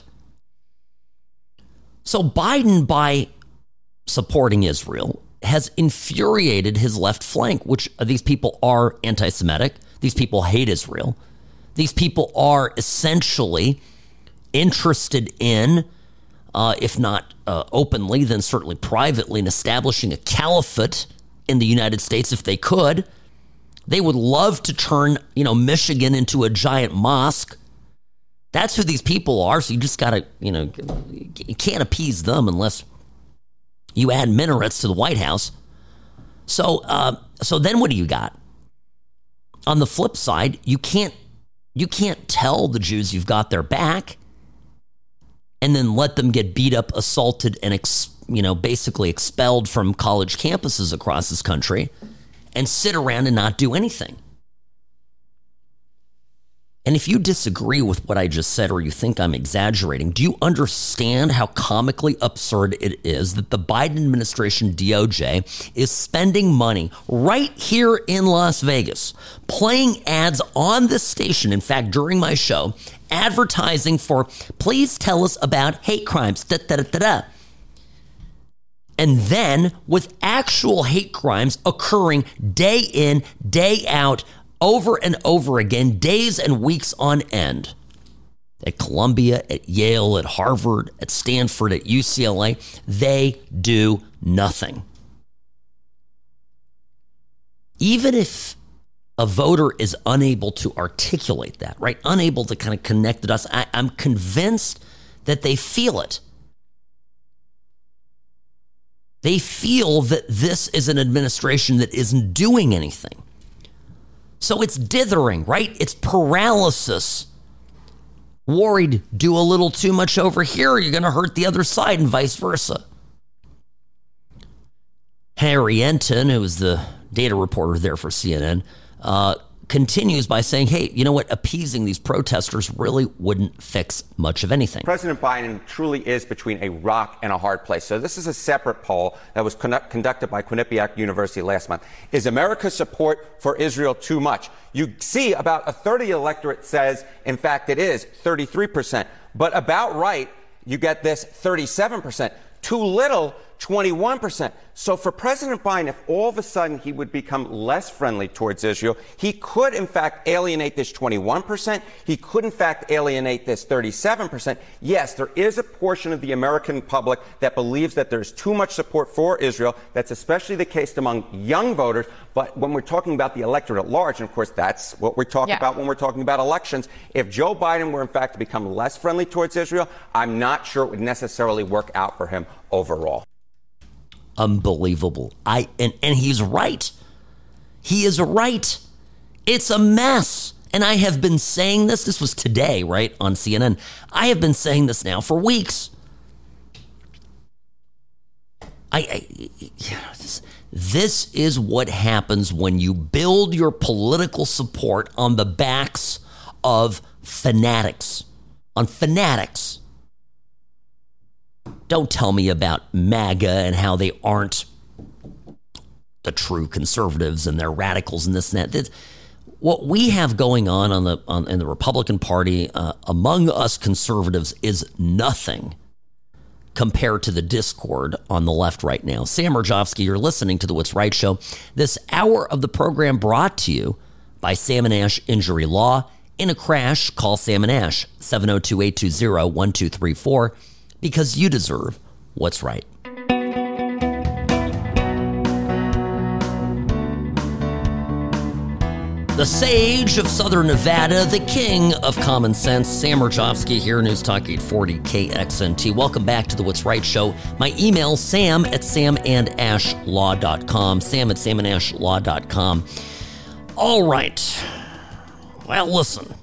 So Biden, by supporting Israel, has infuriated his left flank, which these people are anti-Semitic. These people hate Israel. These people are essentially interested in, if not openly, then certainly privately, in establishing a caliphate in the United States if they could. They would love to turn, Michigan into a giant mosque. That's who these people are. So you just got to, you can't appease them unless You add minarets to the White House. So then what do you got? On the flip side, you can't tell the Jews you've got their back and then let them get beat up, assaulted, and basically expelled from college campuses across this country and sit around and not do anything. And if you disagree with what I just said or you think I'm exaggerating, do you understand how comically absurd it is that the Biden administration DOJ is spending money right here in Las Vegas, playing ads on this station, in fact, during my show, advertising for, please tell us about hate crimes, And then with actual hate crimes occurring day in, day out, over and over again, days and weeks on end. At Columbia, at Yale, at Harvard, at Stanford, at UCLA, they do nothing. Even if a voter is unable to articulate that, right? Unable to kind of connect the dots, I'm convinced that they feel it. They feel that this is an administration that isn't doing anything. So it's dithering, right? It's paralysis. Worried, do a little too much over here, you're going to hurt the other side, and vice versa. Harry Enton, who was the data reporter there for CNN, continues by saying, hey, you know what? Appeasing these protesters really wouldn't fix much of anything.
President Biden truly is between a rock and a hard place. So this is a separate poll that was conducted by Quinnipiac University last month. Is America's support for Israel too much? You see about a third of the electorate says, in fact, it is 33%. But about right, you get this 37%. Too little, 21%. So for President Biden, if all of a sudden he would become less friendly towards Israel, he could, in fact, alienate this 21%. He could, in fact, alienate this 37%. Yes, there is a portion of the American public that believes that there's too much support for Israel. That's especially the case among young voters. But when we're talking about the electorate at large, and of course that's what we're talking about when we're talking about elections, if Joe Biden were, in fact, to become less friendly towards Israel, I'm not sure it would necessarily work out for him overall.
Unbelievable. And he's right. He is right. It's a mess. And I have been saying this. This was today, right, on CNN. I have been saying this now for weeks. This is what happens when you build your political support on the backs of fanatics. On fanatics. Don't tell me about MAGA and how they aren't the true conservatives and they're radicals and this and that. What we have going on in the Republican Party among us conservatives is nothing compared to the discord on the left right now. Sam Mirjovsky, you're listening to the What's Right Show. This hour of the program brought to you by Sam and Ash Injury Law. In a crash, call Sam and Ash, 702-820-1234. Because you deserve what's right. The sage of Southern Nevada, the king of common sense, Sam Mirjovsky here, News Talk 840 KXNT. Welcome back to the What's Right Show. My email, sam@samandashlaw.com, sam@samandashlaw.com. All right. Well, listen.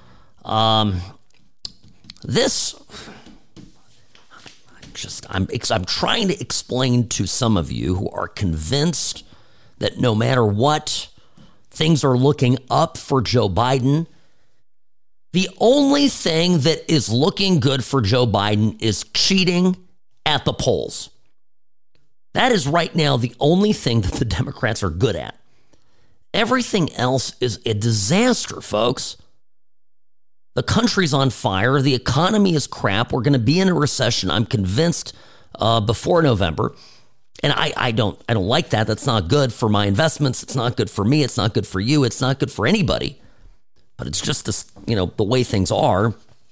I'm trying to explain to some of you who are convinced that no matter what, things are looking up for Joe Biden. The only thing that is looking good for Joe Biden is cheating at the polls. That is right now the only thing that the Democrats are good at. Everything else is a disaster, folks. The country's on fire. The economy is crap. We're going to be in a recession, I'm convinced, before November. And I don't like that. That's not good for my investments. It's not good for me. It's not good for you. It's not good for anybody. But it's just this, the way things are.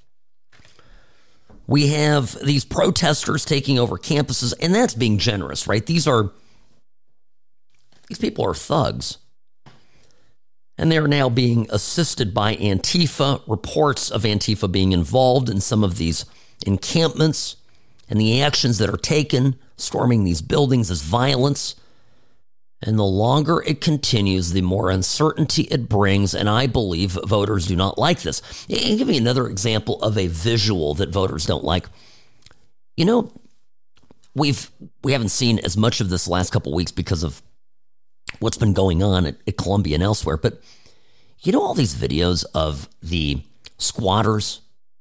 We have these protesters taking over campuses, and that's being generous, right? These people are thugs. And they're now being assisted by Antifa, reports of Antifa being involved in some of these encampments and the actions that are taken storming these buildings as violence. And the longer it continues, the more uncertainty it brings. And I believe voters do not like this. I'll give you another example of a visual that voters don't like. You know, we haven't seen as much of this last couple of weeks because of what's been going on at Columbia and elsewhere. But you know all these videos of the squatters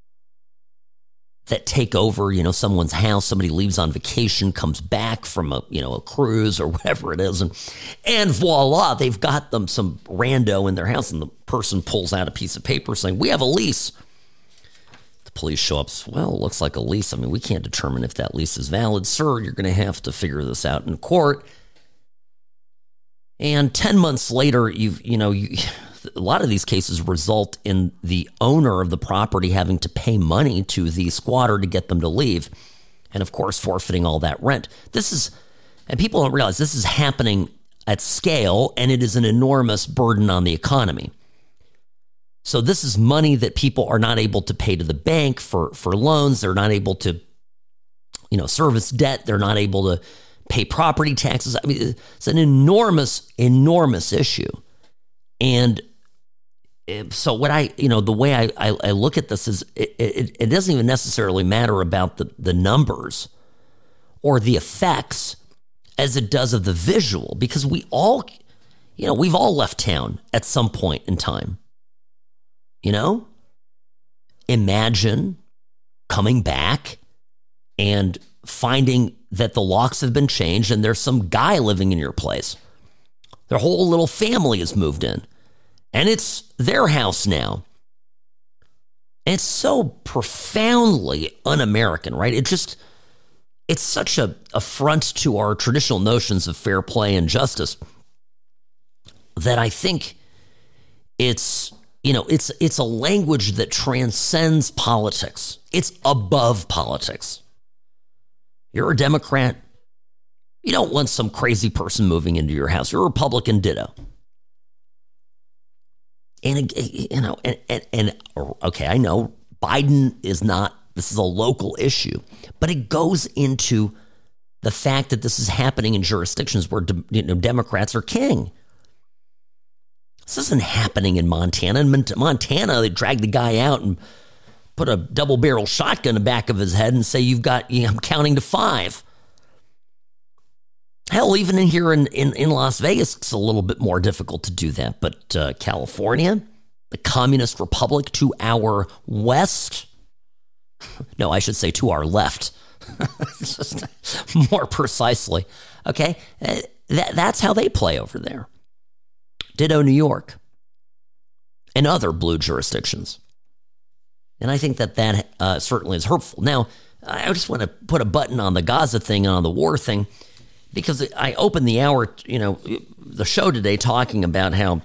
that take over, someone's house, somebody leaves on vacation, comes back from a cruise or whatever it is, and voila, they've got them some rando in their house, and the person pulls out a piece of paper saying, we have a lease. The police show up, well, it looks like a lease. I mean, we can't determine if that lease is valid. Sir, you're going to have to figure this out in court. And 10 months later, a lot of these cases result in the owner of the property having to pay money to the squatter to get them to leave. And of course, forfeiting all that rent. And people don't realize this is happening at scale, and it is an enormous burden on the economy. So this is money that people are not able to pay to the bank for loans. They're not able to, service debt. They're not able to pay property taxes. I mean, it's an enormous, enormous issue. And so the way I look at this is it doesn't even necessarily matter about the numbers or the effects as it does of the visual, because we've all left town at some point in time. Imagine coming back and finding that the locks have been changed and there's some guy living in your place. Their whole little family has moved in. And it's their house now. And it's so profoundly un-American, right? It's such a affront to our traditional notions of fair play and justice that I think it's a language that transcends politics. It's above politics. You're a Democrat. You don't want some crazy person moving into your house. You're a Republican, ditto. And, okay, I know Biden this is a local issue, but it goes into the fact that this is happening in jurisdictions where, Democrats are king. This isn't happening in Montana. In Montana, they drag the guy out and put a double-barrel shotgun in the back of his head and say, I'm counting to 5. Hell, even in here in Las Vegas, it's a little bit more difficult to do that. But California, the Communist Republic to our west, no, I should say to our left, just more precisely, okay? That's how they play over there. Ditto New York and other blue jurisdictions. And I think that certainly is hurtful. Now, I just want to put a button on the Gaza thing and on the war thing, because I opened the hour, the show today talking about how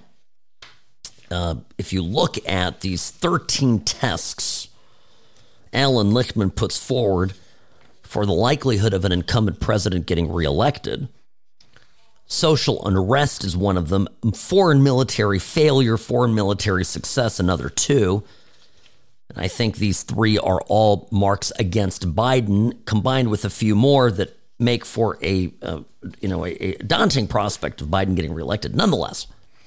if you look at these 13 tests Alan Lichtman puts forward for the likelihood of an incumbent president getting reelected, social unrest is one of them, foreign military failure, foreign military success, another 2. And I think these 3 are all marks against Biden, combined with a few more that make for a daunting prospect of Biden getting reelected. Nonetheless,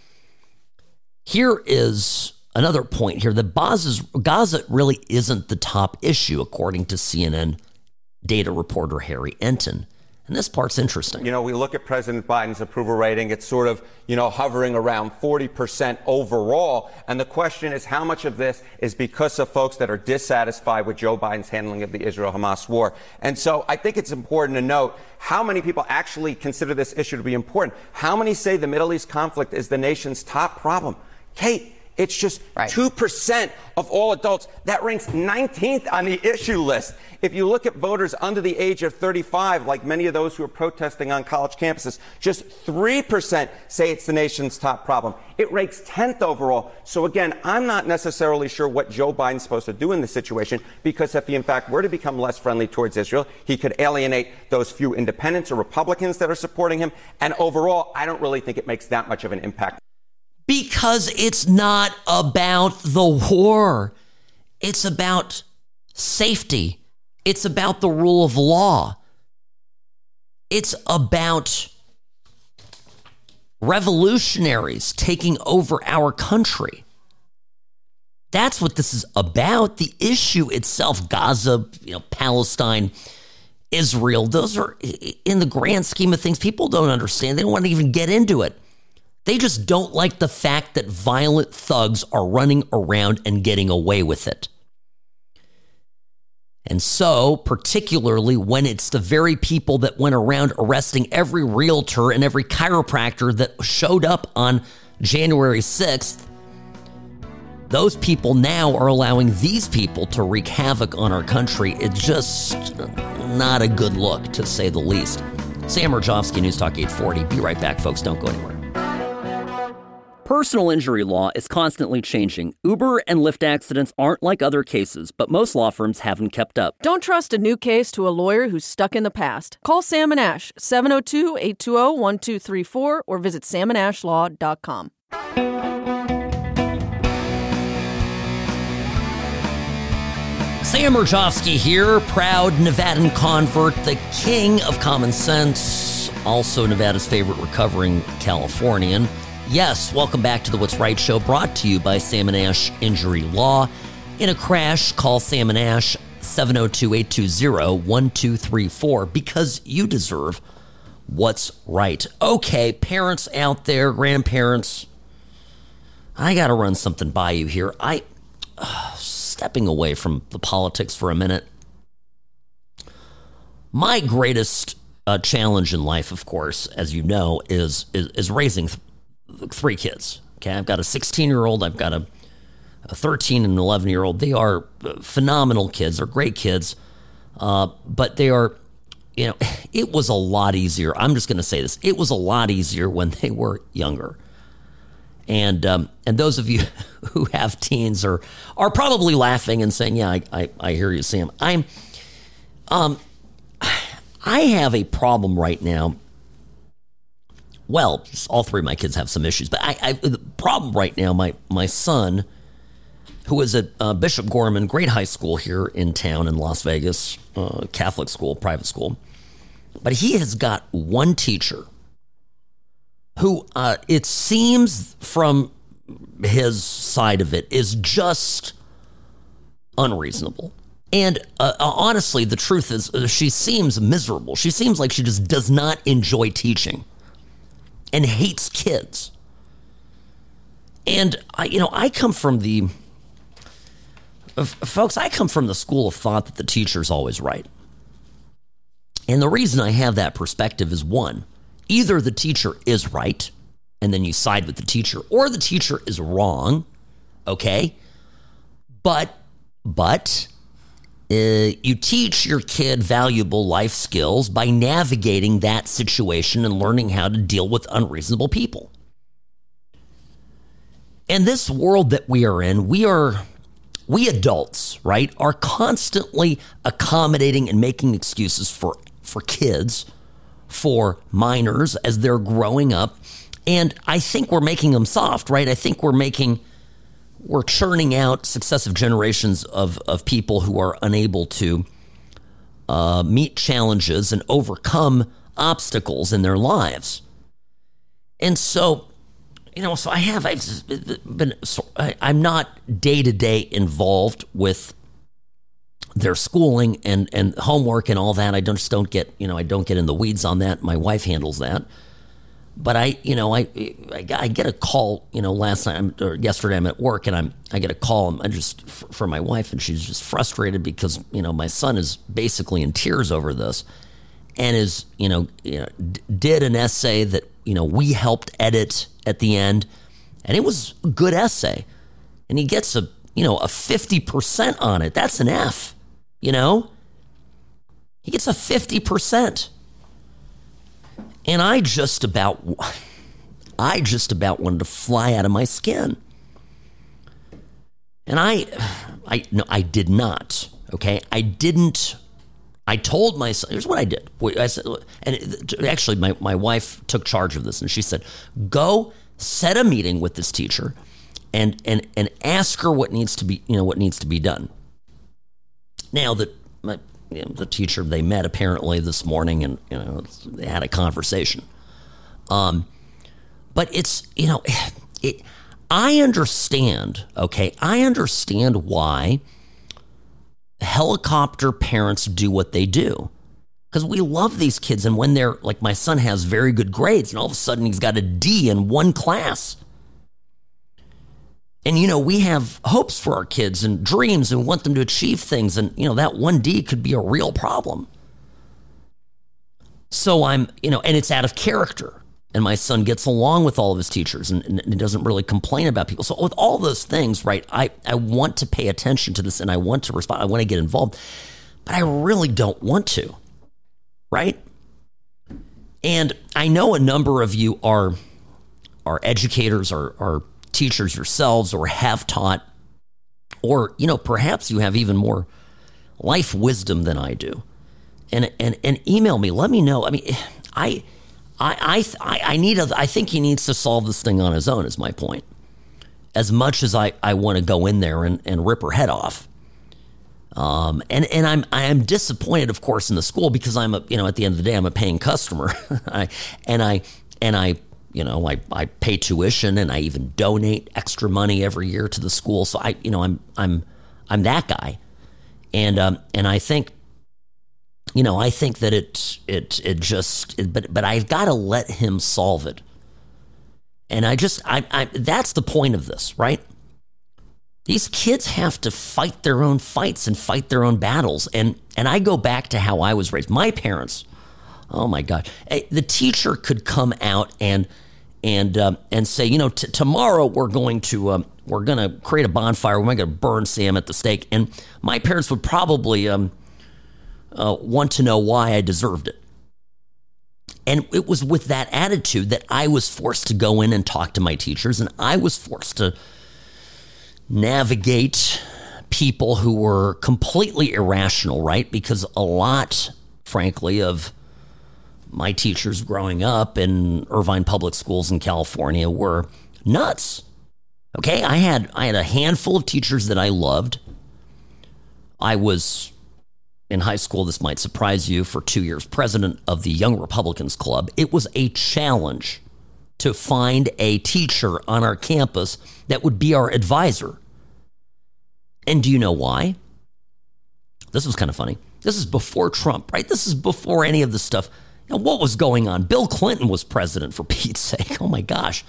here is another point here. Gaza really isn't the top issue, according to CNN data reporter Harry Enton. And this part's interesting.
We look at President Biden's approval rating. It's sort of, hovering around 40% overall. And the question is, how much of this is because of folks that are dissatisfied with Joe Biden's handling of the Israel-Hamas war? And so I think it's important to note how many people actually consider this issue to be important. How many say the Middle East conflict is the nation's top problem? Kate, it's just 2% of all adults. That ranks 19th on the issue list. If you look at voters under the age of 35, like many of those who are protesting on college campuses, just 3% say it's the nation's top problem. It ranks 10th overall. So again, I'm not necessarily sure what Joe Biden's supposed to do in this situation, because if he in fact were to become less friendly towards Israel, he could alienate those few independents or Republicans that are supporting him. And overall, I don't really think it makes that much of an impact.
Because it's not about the war. It's about safety. It's about the rule of law. It's about revolutionaries taking over our country. That's what this is about. The issue itself, Gaza, Palestine, Israel, those are, in the grand scheme of things, people don't understand. They don't want to even get into it. They just don't like the fact that violent thugs are running around and getting away with it. And so, particularly when it's the very people that went around arresting every realtor and every chiropractor that showed up on January 6th, those people now are allowing these people to wreak havoc on our country. It's just not a good look, to say the least. Sam Mirjovsky, News Talk 840. Be right back, folks. Don't go anywhere.
Personal injury law is constantly changing. Uber and Lyft accidents aren't like other cases, but most law firms haven't kept up.
Don't trust a new case to a lawyer who's stuck in the past. Call Sam and Ash, 702-820-1234, or visit samandashlaw.com.
Sam Mirjovsky here, proud Nevadan convert, the king of common sense, also Nevada's favorite recovering Californian. Yes, welcome back to the What's Right show, brought to you by Sam and Ash Injury Law. In a crash, call Sam and Ash, 702-820-1234, because you deserve what's right. Okay, parents out there, grandparents, I got to run something by you here. Stepping away from the politics for a minute. My greatest challenge in life, of course, as you know, is raising three kids. Okay, I've got a 16-year-old, I've got a 13 and an 11-year-old. They are phenomenal kids. They're great kids, but they are, it was a lot easier. I'm just going to say this. It was a lot easier when they were younger. And those of you who have teens are probably laughing and saying, "Yeah, I hear you, Sam." I have a problem right now. Well, all three of my kids have some issues, but the problem right now, my son, who is at Bishop Gorman, great high school here in town in Las Vegas, Catholic school, private school, but he has got one teacher who, it seems from his side of it, is just unreasonable. And honestly, the truth is, she seems miserable. She seems like she just does not enjoy teaching and hates kids. And, I come from the school of thought that the teacher's always right. And the reason I have that perspective is, one, either the teacher is right, and then you side with the teacher, or the teacher is wrong, okay? But you teach your kid valuable life skills by navigating that situation and learning how to deal with unreasonable people. And this world that we are in, we adults, right, are constantly accommodating and making excuses for kids, for minors as they're growing up. And I think we're making them soft, right? I think we're churning out successive generations of people who are unable to meet challenges and overcome obstacles in their lives. And so, I'm not day-to-day involved with their schooling and homework and all that. I don't get in the weeds on that. My wife handles that. But I get a call, last night or yesterday I'm at work and I get a call from my wife, and she's just frustrated because, my son is basically in tears over this, and did an essay that, we helped edit at the end, and it was a good essay, and he gets a 50% on it. That's an F, he gets a 50%. And I just about wanted to fly out of my skin. And I did not. Okay, I didn't. I told my son. Here's what I did. I said, and actually, my wife took charge of this, and she said, "Go set a meeting with this teacher, and ask her what needs to be done." Now that the teacher, they met apparently this morning, and they had a conversation. But it's, I understand, okay? I understand why helicopter parents do what they do. Because we love these kids, and when they're, like my son has very good grades, and all of a sudden he's got a D in one class. And, we have hopes for our kids and dreams and want them to achieve things, and, that one D could be a real problem. So I'm, and it's out of character. And my son gets along with all of his teachers and doesn't really complain about people. So with all those things, right, I want to pay attention to this, and I want to respond. I want to get involved, but I really don't want to, right? And I know a number of you are educators, are teachers yourselves, or have taught, or, perhaps you have even more life wisdom than I do. And email me. Let me know. I mean, I think he needs to solve this thing on his own, is my point. As much as I want to go in there and rip her head off. And I am disappointed, of course, in the school, because I'm at the end of the day, I'm a paying customer. I pay tuition, and I even donate extra money every year to the school. So I'm that guy. And I think, I think that but I've got to let him solve it. And that's the point of this, right? These kids have to fight their own fights and fight their own battles. And I go back to how I was raised. My parents, oh my God, the teacher could come out and say, tomorrow we're going to create a bonfire. We're going to burn Sam at the stake. And my parents would probably want to know why I deserved it. And it was with that attitude that I was forced to go in and talk to my teachers, and I was forced to navigate people who were completely irrational, right? Because a lot, frankly, of my teachers growing up in Irvine Public Schools in California were nuts. Okay, I had a handful of teachers that I loved. I was, in high school, this might surprise you, for 2 years, president of the Young Republicans Club. It was a challenge to find a teacher on our campus that would be our advisor. And do you know why? This was kind of funny. This is before Trump, right? This is before any of this stuff. What was going on? Bill Clinton was president, for Pete's sake. Oh my gosh.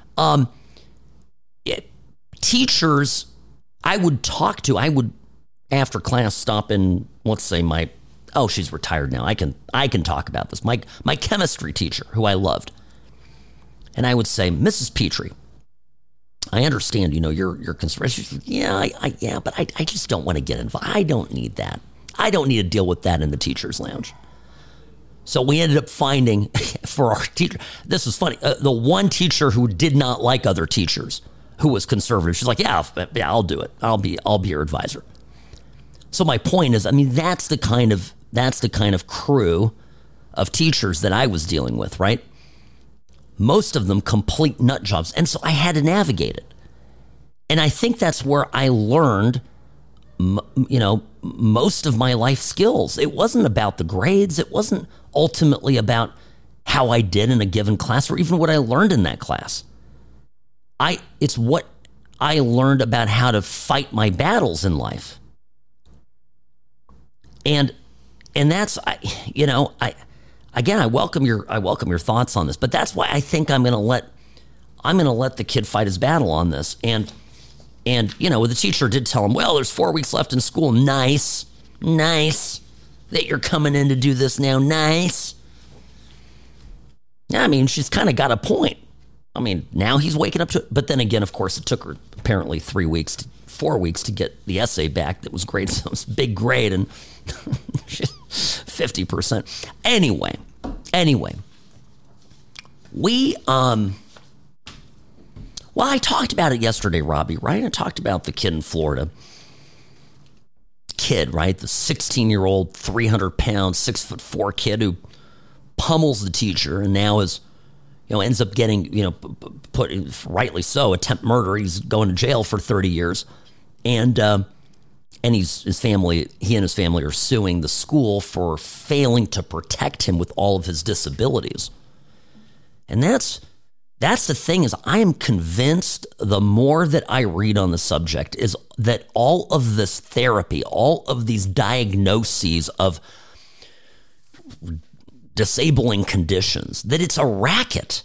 Teachers, I would talk to, after class, stop in, let's say she's retired now. I can talk about this. My chemistry teacher, who I loved. And I would say, Mrs. Petrie, I understand, you're concerned. She's like, yeah, but I just don't want to get involved. I don't need that. I don't need to deal with that in the teacher's lounge. So we ended up finding for our teacher, this is funny, the one teacher who did not like other teachers, who was conservative. She's like, yeah, I'll do it. I'll be your advisor. So my point is, that's the kind of crew of teachers that I was dealing with, right? Most of them complete nut jobs. And so I had to navigate it. And I think that's where I learned, most of my life skills. It wasn't about the grades. It wasn't ultimately about how I did in a given class or even what I learned in that class. It's what I learned about how to fight my battles in life. And that's, I welcome your thoughts on this, but that's why I think I'm going to let the kid fight his battle on this. And the teacher did tell him, well, there's 4 weeks left in school. Nice that you're coming in to do this now. Nice. She's kind of got a point. Now he's waking up to it. But then again, of course, it took her apparently 4 weeks to get the essay back. That was great. So it was a big grade, and 50%. Anyway, I talked about it yesterday, Robbie, right? I talked about the kid in Florida. Right? The 16-year-old, 300-pound, 6'4" kid who pummels the teacher and now is, ends up getting, put, rightly so, attempt murder. He's going to jail for 30 years. And And he and his family are suing the school for failing to protect him with all of his disabilities. And that's the thing, is I am convinced, the more that I read on the subject, is that all of this therapy, all of these diagnoses of disabling conditions, that it's a racket.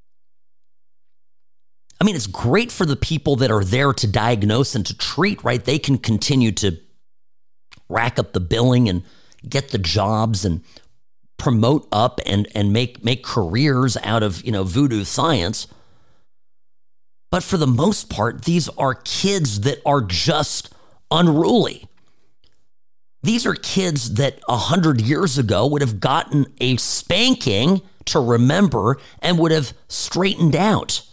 I mean, it's great for the people that are there to diagnose and to treat, right? They can continue to rack up the billing and get the jobs and promote up and make careers out of, voodoo science. But for the most part, these are kids that are just unruly. These are kids that 100 years ago would have gotten a spanking to remember and would have straightened out.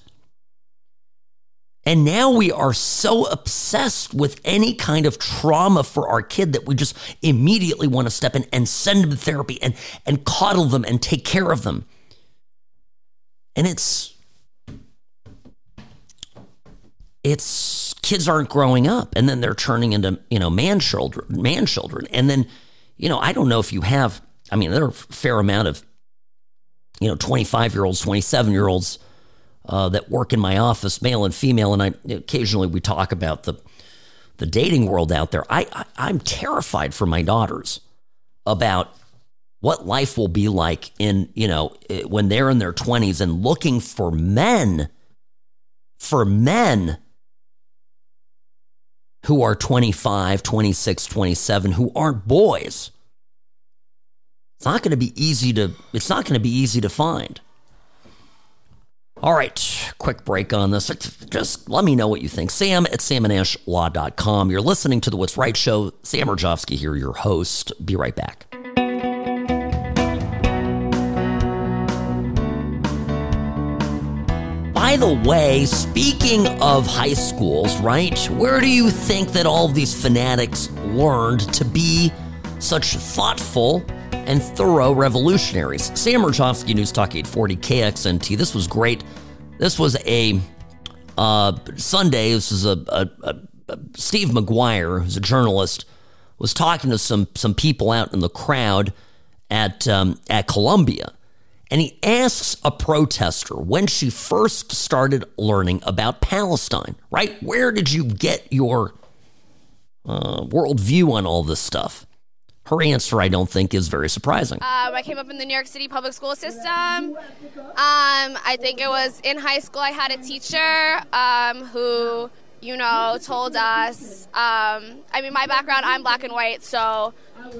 And now we are so obsessed with any kind of trauma for our kid that we just immediately want to step in and send them to therapy and coddle them and take care of them. And it's kids aren't growing up, and then they're turning into, man children. And then, I don't know if you have, there are a fair amount of, 25-year-olds, 27-year-olds that work in my office, male and female, and occasionally we talk about the dating world out there. I'm terrified for my daughters about what life will be like in, when they're in their 20s and looking for men who are 25, 26, 27, who aren't boys. It's not going to be easy to find. All right, quick break on this. Just let me know what you think. Sam at samandashlaw.com. You're listening to the What's Right Show. Sam Mirjovsky here, your host. Be right back. By the way, speaking of high schools, right, where do you think that all of these fanatics learned to be such thoughtful and thorough revolutionaries? Sam Mirjovsky, News Talk 840 KXNT. This was great. This was a Sunday. This is a Steve McGuire, who's a journalist, was talking to some people out in the crowd at Columbia. And he asks a protester when she first started learning about Palestine, right? Where did you get your worldview on all this stuff? Her answer, I don't think, is very surprising.
I came up in the New York City public school system. I think it was in high school I had a teacher who, told us, my background, I'm black and white, so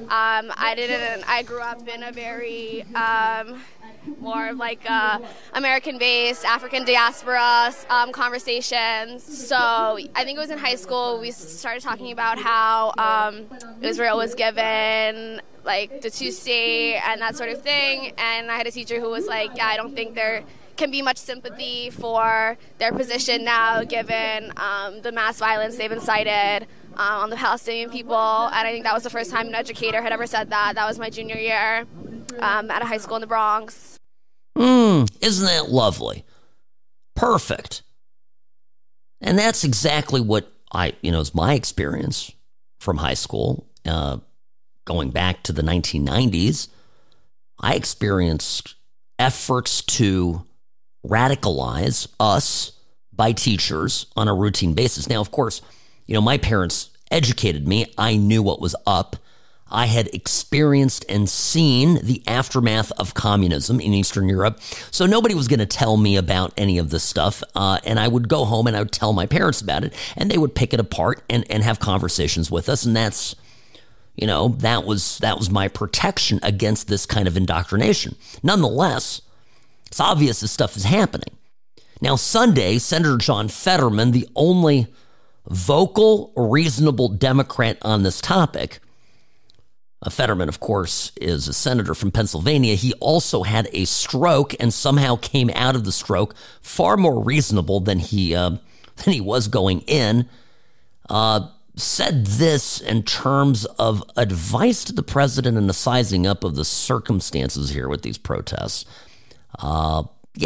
I grew up in a very more of like American-based, African diaspora conversations. So I think it was in high school we started talking about how Israel was given like the Tutsi and that sort of thing. And I had a teacher who was like, I don't think there can be much sympathy for their position now given the mass violence they've incited on the Palestinian people. And I think that was the first time an educator had ever said that. That was my junior year at a high school in the Bronx.
Isn't that lovely? Perfect. And that's exactly what is my experience from high school. Going back to the 1990s, I experienced efforts to radicalize us by teachers on a routine basis. Now, of course, my parents educated me. I knew what was up. I had experienced and seen the aftermath of communism in Eastern Europe, so nobody was going to tell me about any of this stuff, and I would go home and I would tell my parents about it, and they would pick it apart and have conversations with us, and that's, that was my protection against this kind of indoctrination. Nonetheless, it's obvious this stuff is happening. Now, Sunday, Senator John Fetterman, the only vocal, reasonable Democrat on this topic. Fetterman, of course, is a senator from Pennsylvania. He also had a stroke and somehow came out of the stroke far more reasonable than he was going in. Said this in terms of advice to the president and the sizing up of the circumstances here with these protests.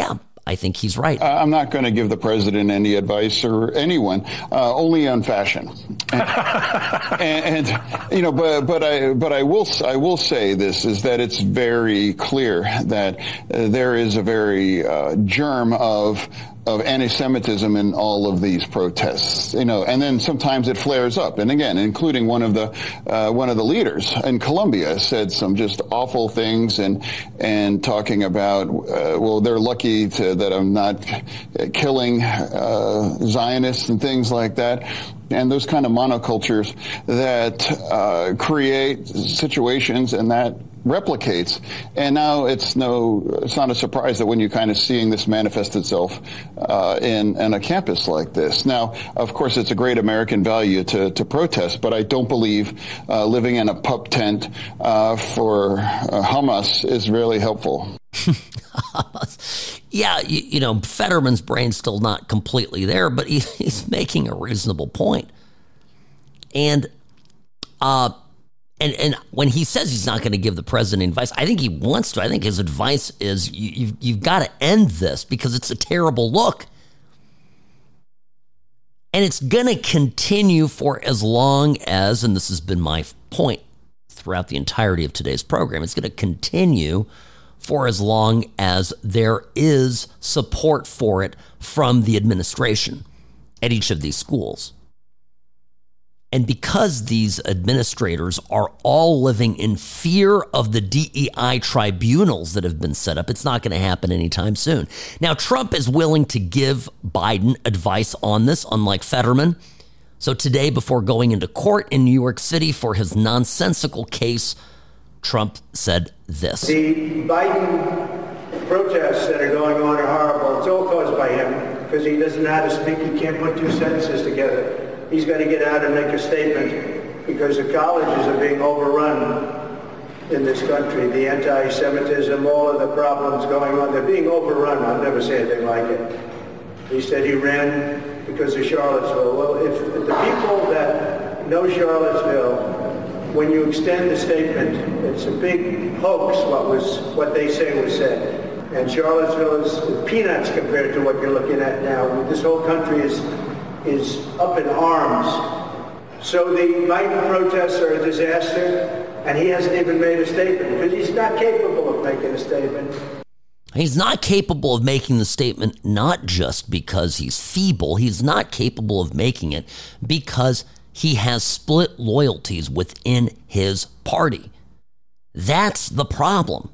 I think he's right.
I'm not going to give the president any advice or anyone, only on fashion. And but I will say this is that it's very clear that there is a very germ of anti-Semitism in all of these protests, and then sometimes it flares up. And again, including one of the leaders in Colombia said some just awful things and talking about, well, they're lucky that I'm not killing Zionists and things like that. And those kind of monocultures that create situations and that replicates. And now it's not a surprise that when you're kind of seeing this manifest itself in a campus like this. Now, of course, it's a great American value to protest, but I don't believe living in a pup tent for Hamas is really helpful.
Yeah, Fetterman's brain's still not completely there, but he's making a reasonable point. And when he says he's not going to give the president advice, I think he wants to. I think his advice is you've got to end this because it's a terrible look. And it's going to continue for as long as, and this has been my point throughout the entirety of today's program, it's going to continue for as long as there is support for it from the administration at each of these schools. And because these administrators are all living in fear of the DEI tribunals that have been set up, it's not going to happen anytime soon. Now, Trump is willing to give Biden advice on this, unlike Fetterman. So today, before going into court in New York City for his nonsensical case, Trump said this.
The Biden protests that are going on are horrible. It's all caused by him because he doesn't know how to speak. He can't put two sentences together. He's got to get out and make a statement because the colleges are being overrun in this country. The anti-Semitism, all of the problems going on, they're being overrun. I've never seen anything like it. He said he ran because of Charlottesville. Well, if the people that know Charlottesville, when you extend the statement, it's a big hoax what they say was said. And Charlottesville is peanuts compared to what you're looking at now. This whole country is up in arms. So the Biden protests are a disaster, and he hasn't even made a statement because he's not capable of making a statement.
He's not capable of making the statement not just because he's feeble. He's not capable of making it because he has split loyalties within his party. That's the problem.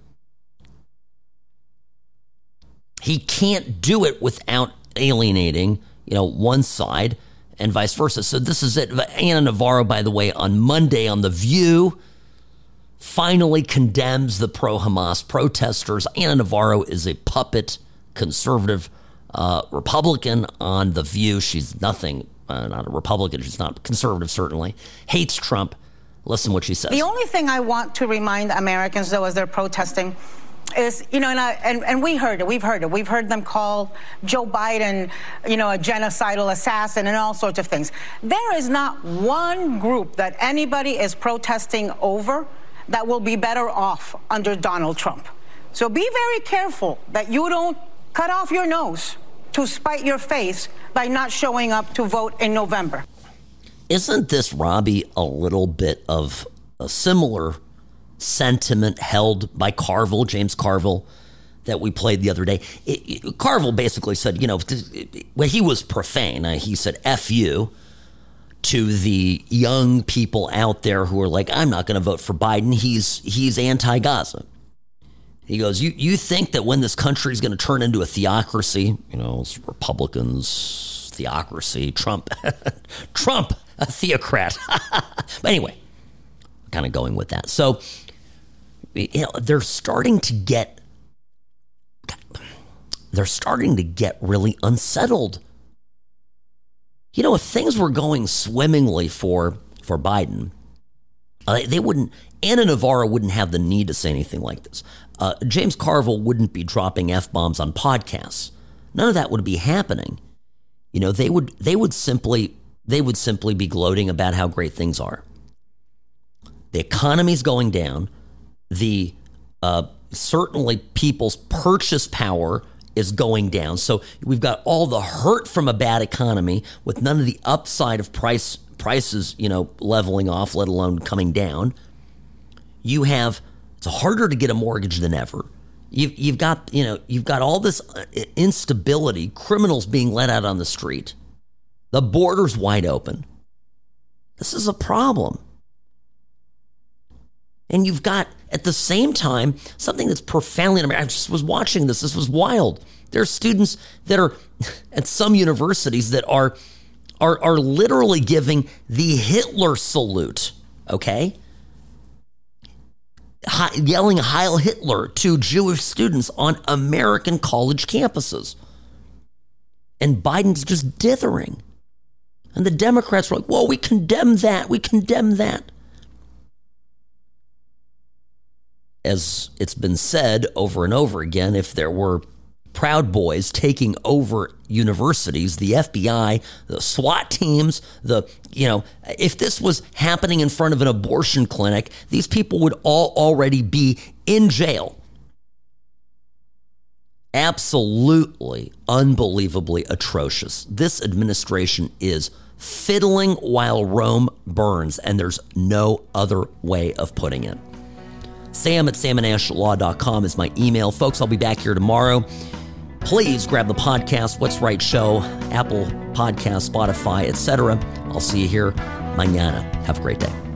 He can't do it without alienating, one side and vice versa. So this is it. Ana Navarro, by the way, on Monday on The View, finally condemns the pro-Hamas protesters. Ana Navarro is a puppet conservative Republican on The View. She's nothing. Not a Republican. She's not conservative, certainly. Hates Trump. Listen what she says.
The only thing I want to remind Americans, though, as they're protesting is, and we heard it. We've heard it. We've heard them call Joe Biden, a genocidal assassin and all sorts of things. There is not one group that anybody is protesting over that will be better off under Donald Trump. So be very careful that you don't cut off your nose to spite your face by not showing up to vote in November.
Isn't this, Robbie, a little bit of a similar sentiment held by Carville, James Carville, that we played the other day? Carville basically said, he was profane. He said, F you, to the young people out there who are like, I'm not going to vote for Biden. He's anti-Gaza. He goes, you think that when this country is going to turn into a theocracy, it's Republicans, theocracy, Trump, Trump, a theocrat. But anyway, kind of going with that. So, they're starting to get really unsettled. If things were going swimmingly for Biden, they wouldn't. Ana Navarro wouldn't have the need to say anything like this. James Carville wouldn't be dropping F-bombs on podcasts. None of that would be happening. They would simply be gloating about how great things are. The economy's going down. The certainly people's purchase power is going down. So we've got all the hurt from a bad economy with none of the upside of prices, leveling off, let alone coming down. It's harder to get a mortgage than ever. You've got all this instability, criminals being let out on the street. The border's wide open. This is a problem. And you've got, at the same time, something that's profoundly, I just was watching this. This was wild. There are students that are at some universities that are literally giving the Hitler salute, okay? Yelling Heil Hitler to Jewish students on American college campuses. And Biden's just dithering. And the Democrats were like, whoa, we condemn that. We condemn that. As it's been said over and over again, if there were Proud Boys taking over universities, the FBI, the SWAT teams, if this was happening in front of an abortion clinic, these people would all already be in jail. Absolutely, unbelievably atrocious. This administration is fiddling while Rome burns, and there's no other way of putting it. Sam@salmonashlaw.com is my email. Folks, I'll be back here tomorrow. Please grab the podcast, What's Right Show, Apple Podcast, Spotify, etc. I'll see you here mañana. Have a great day.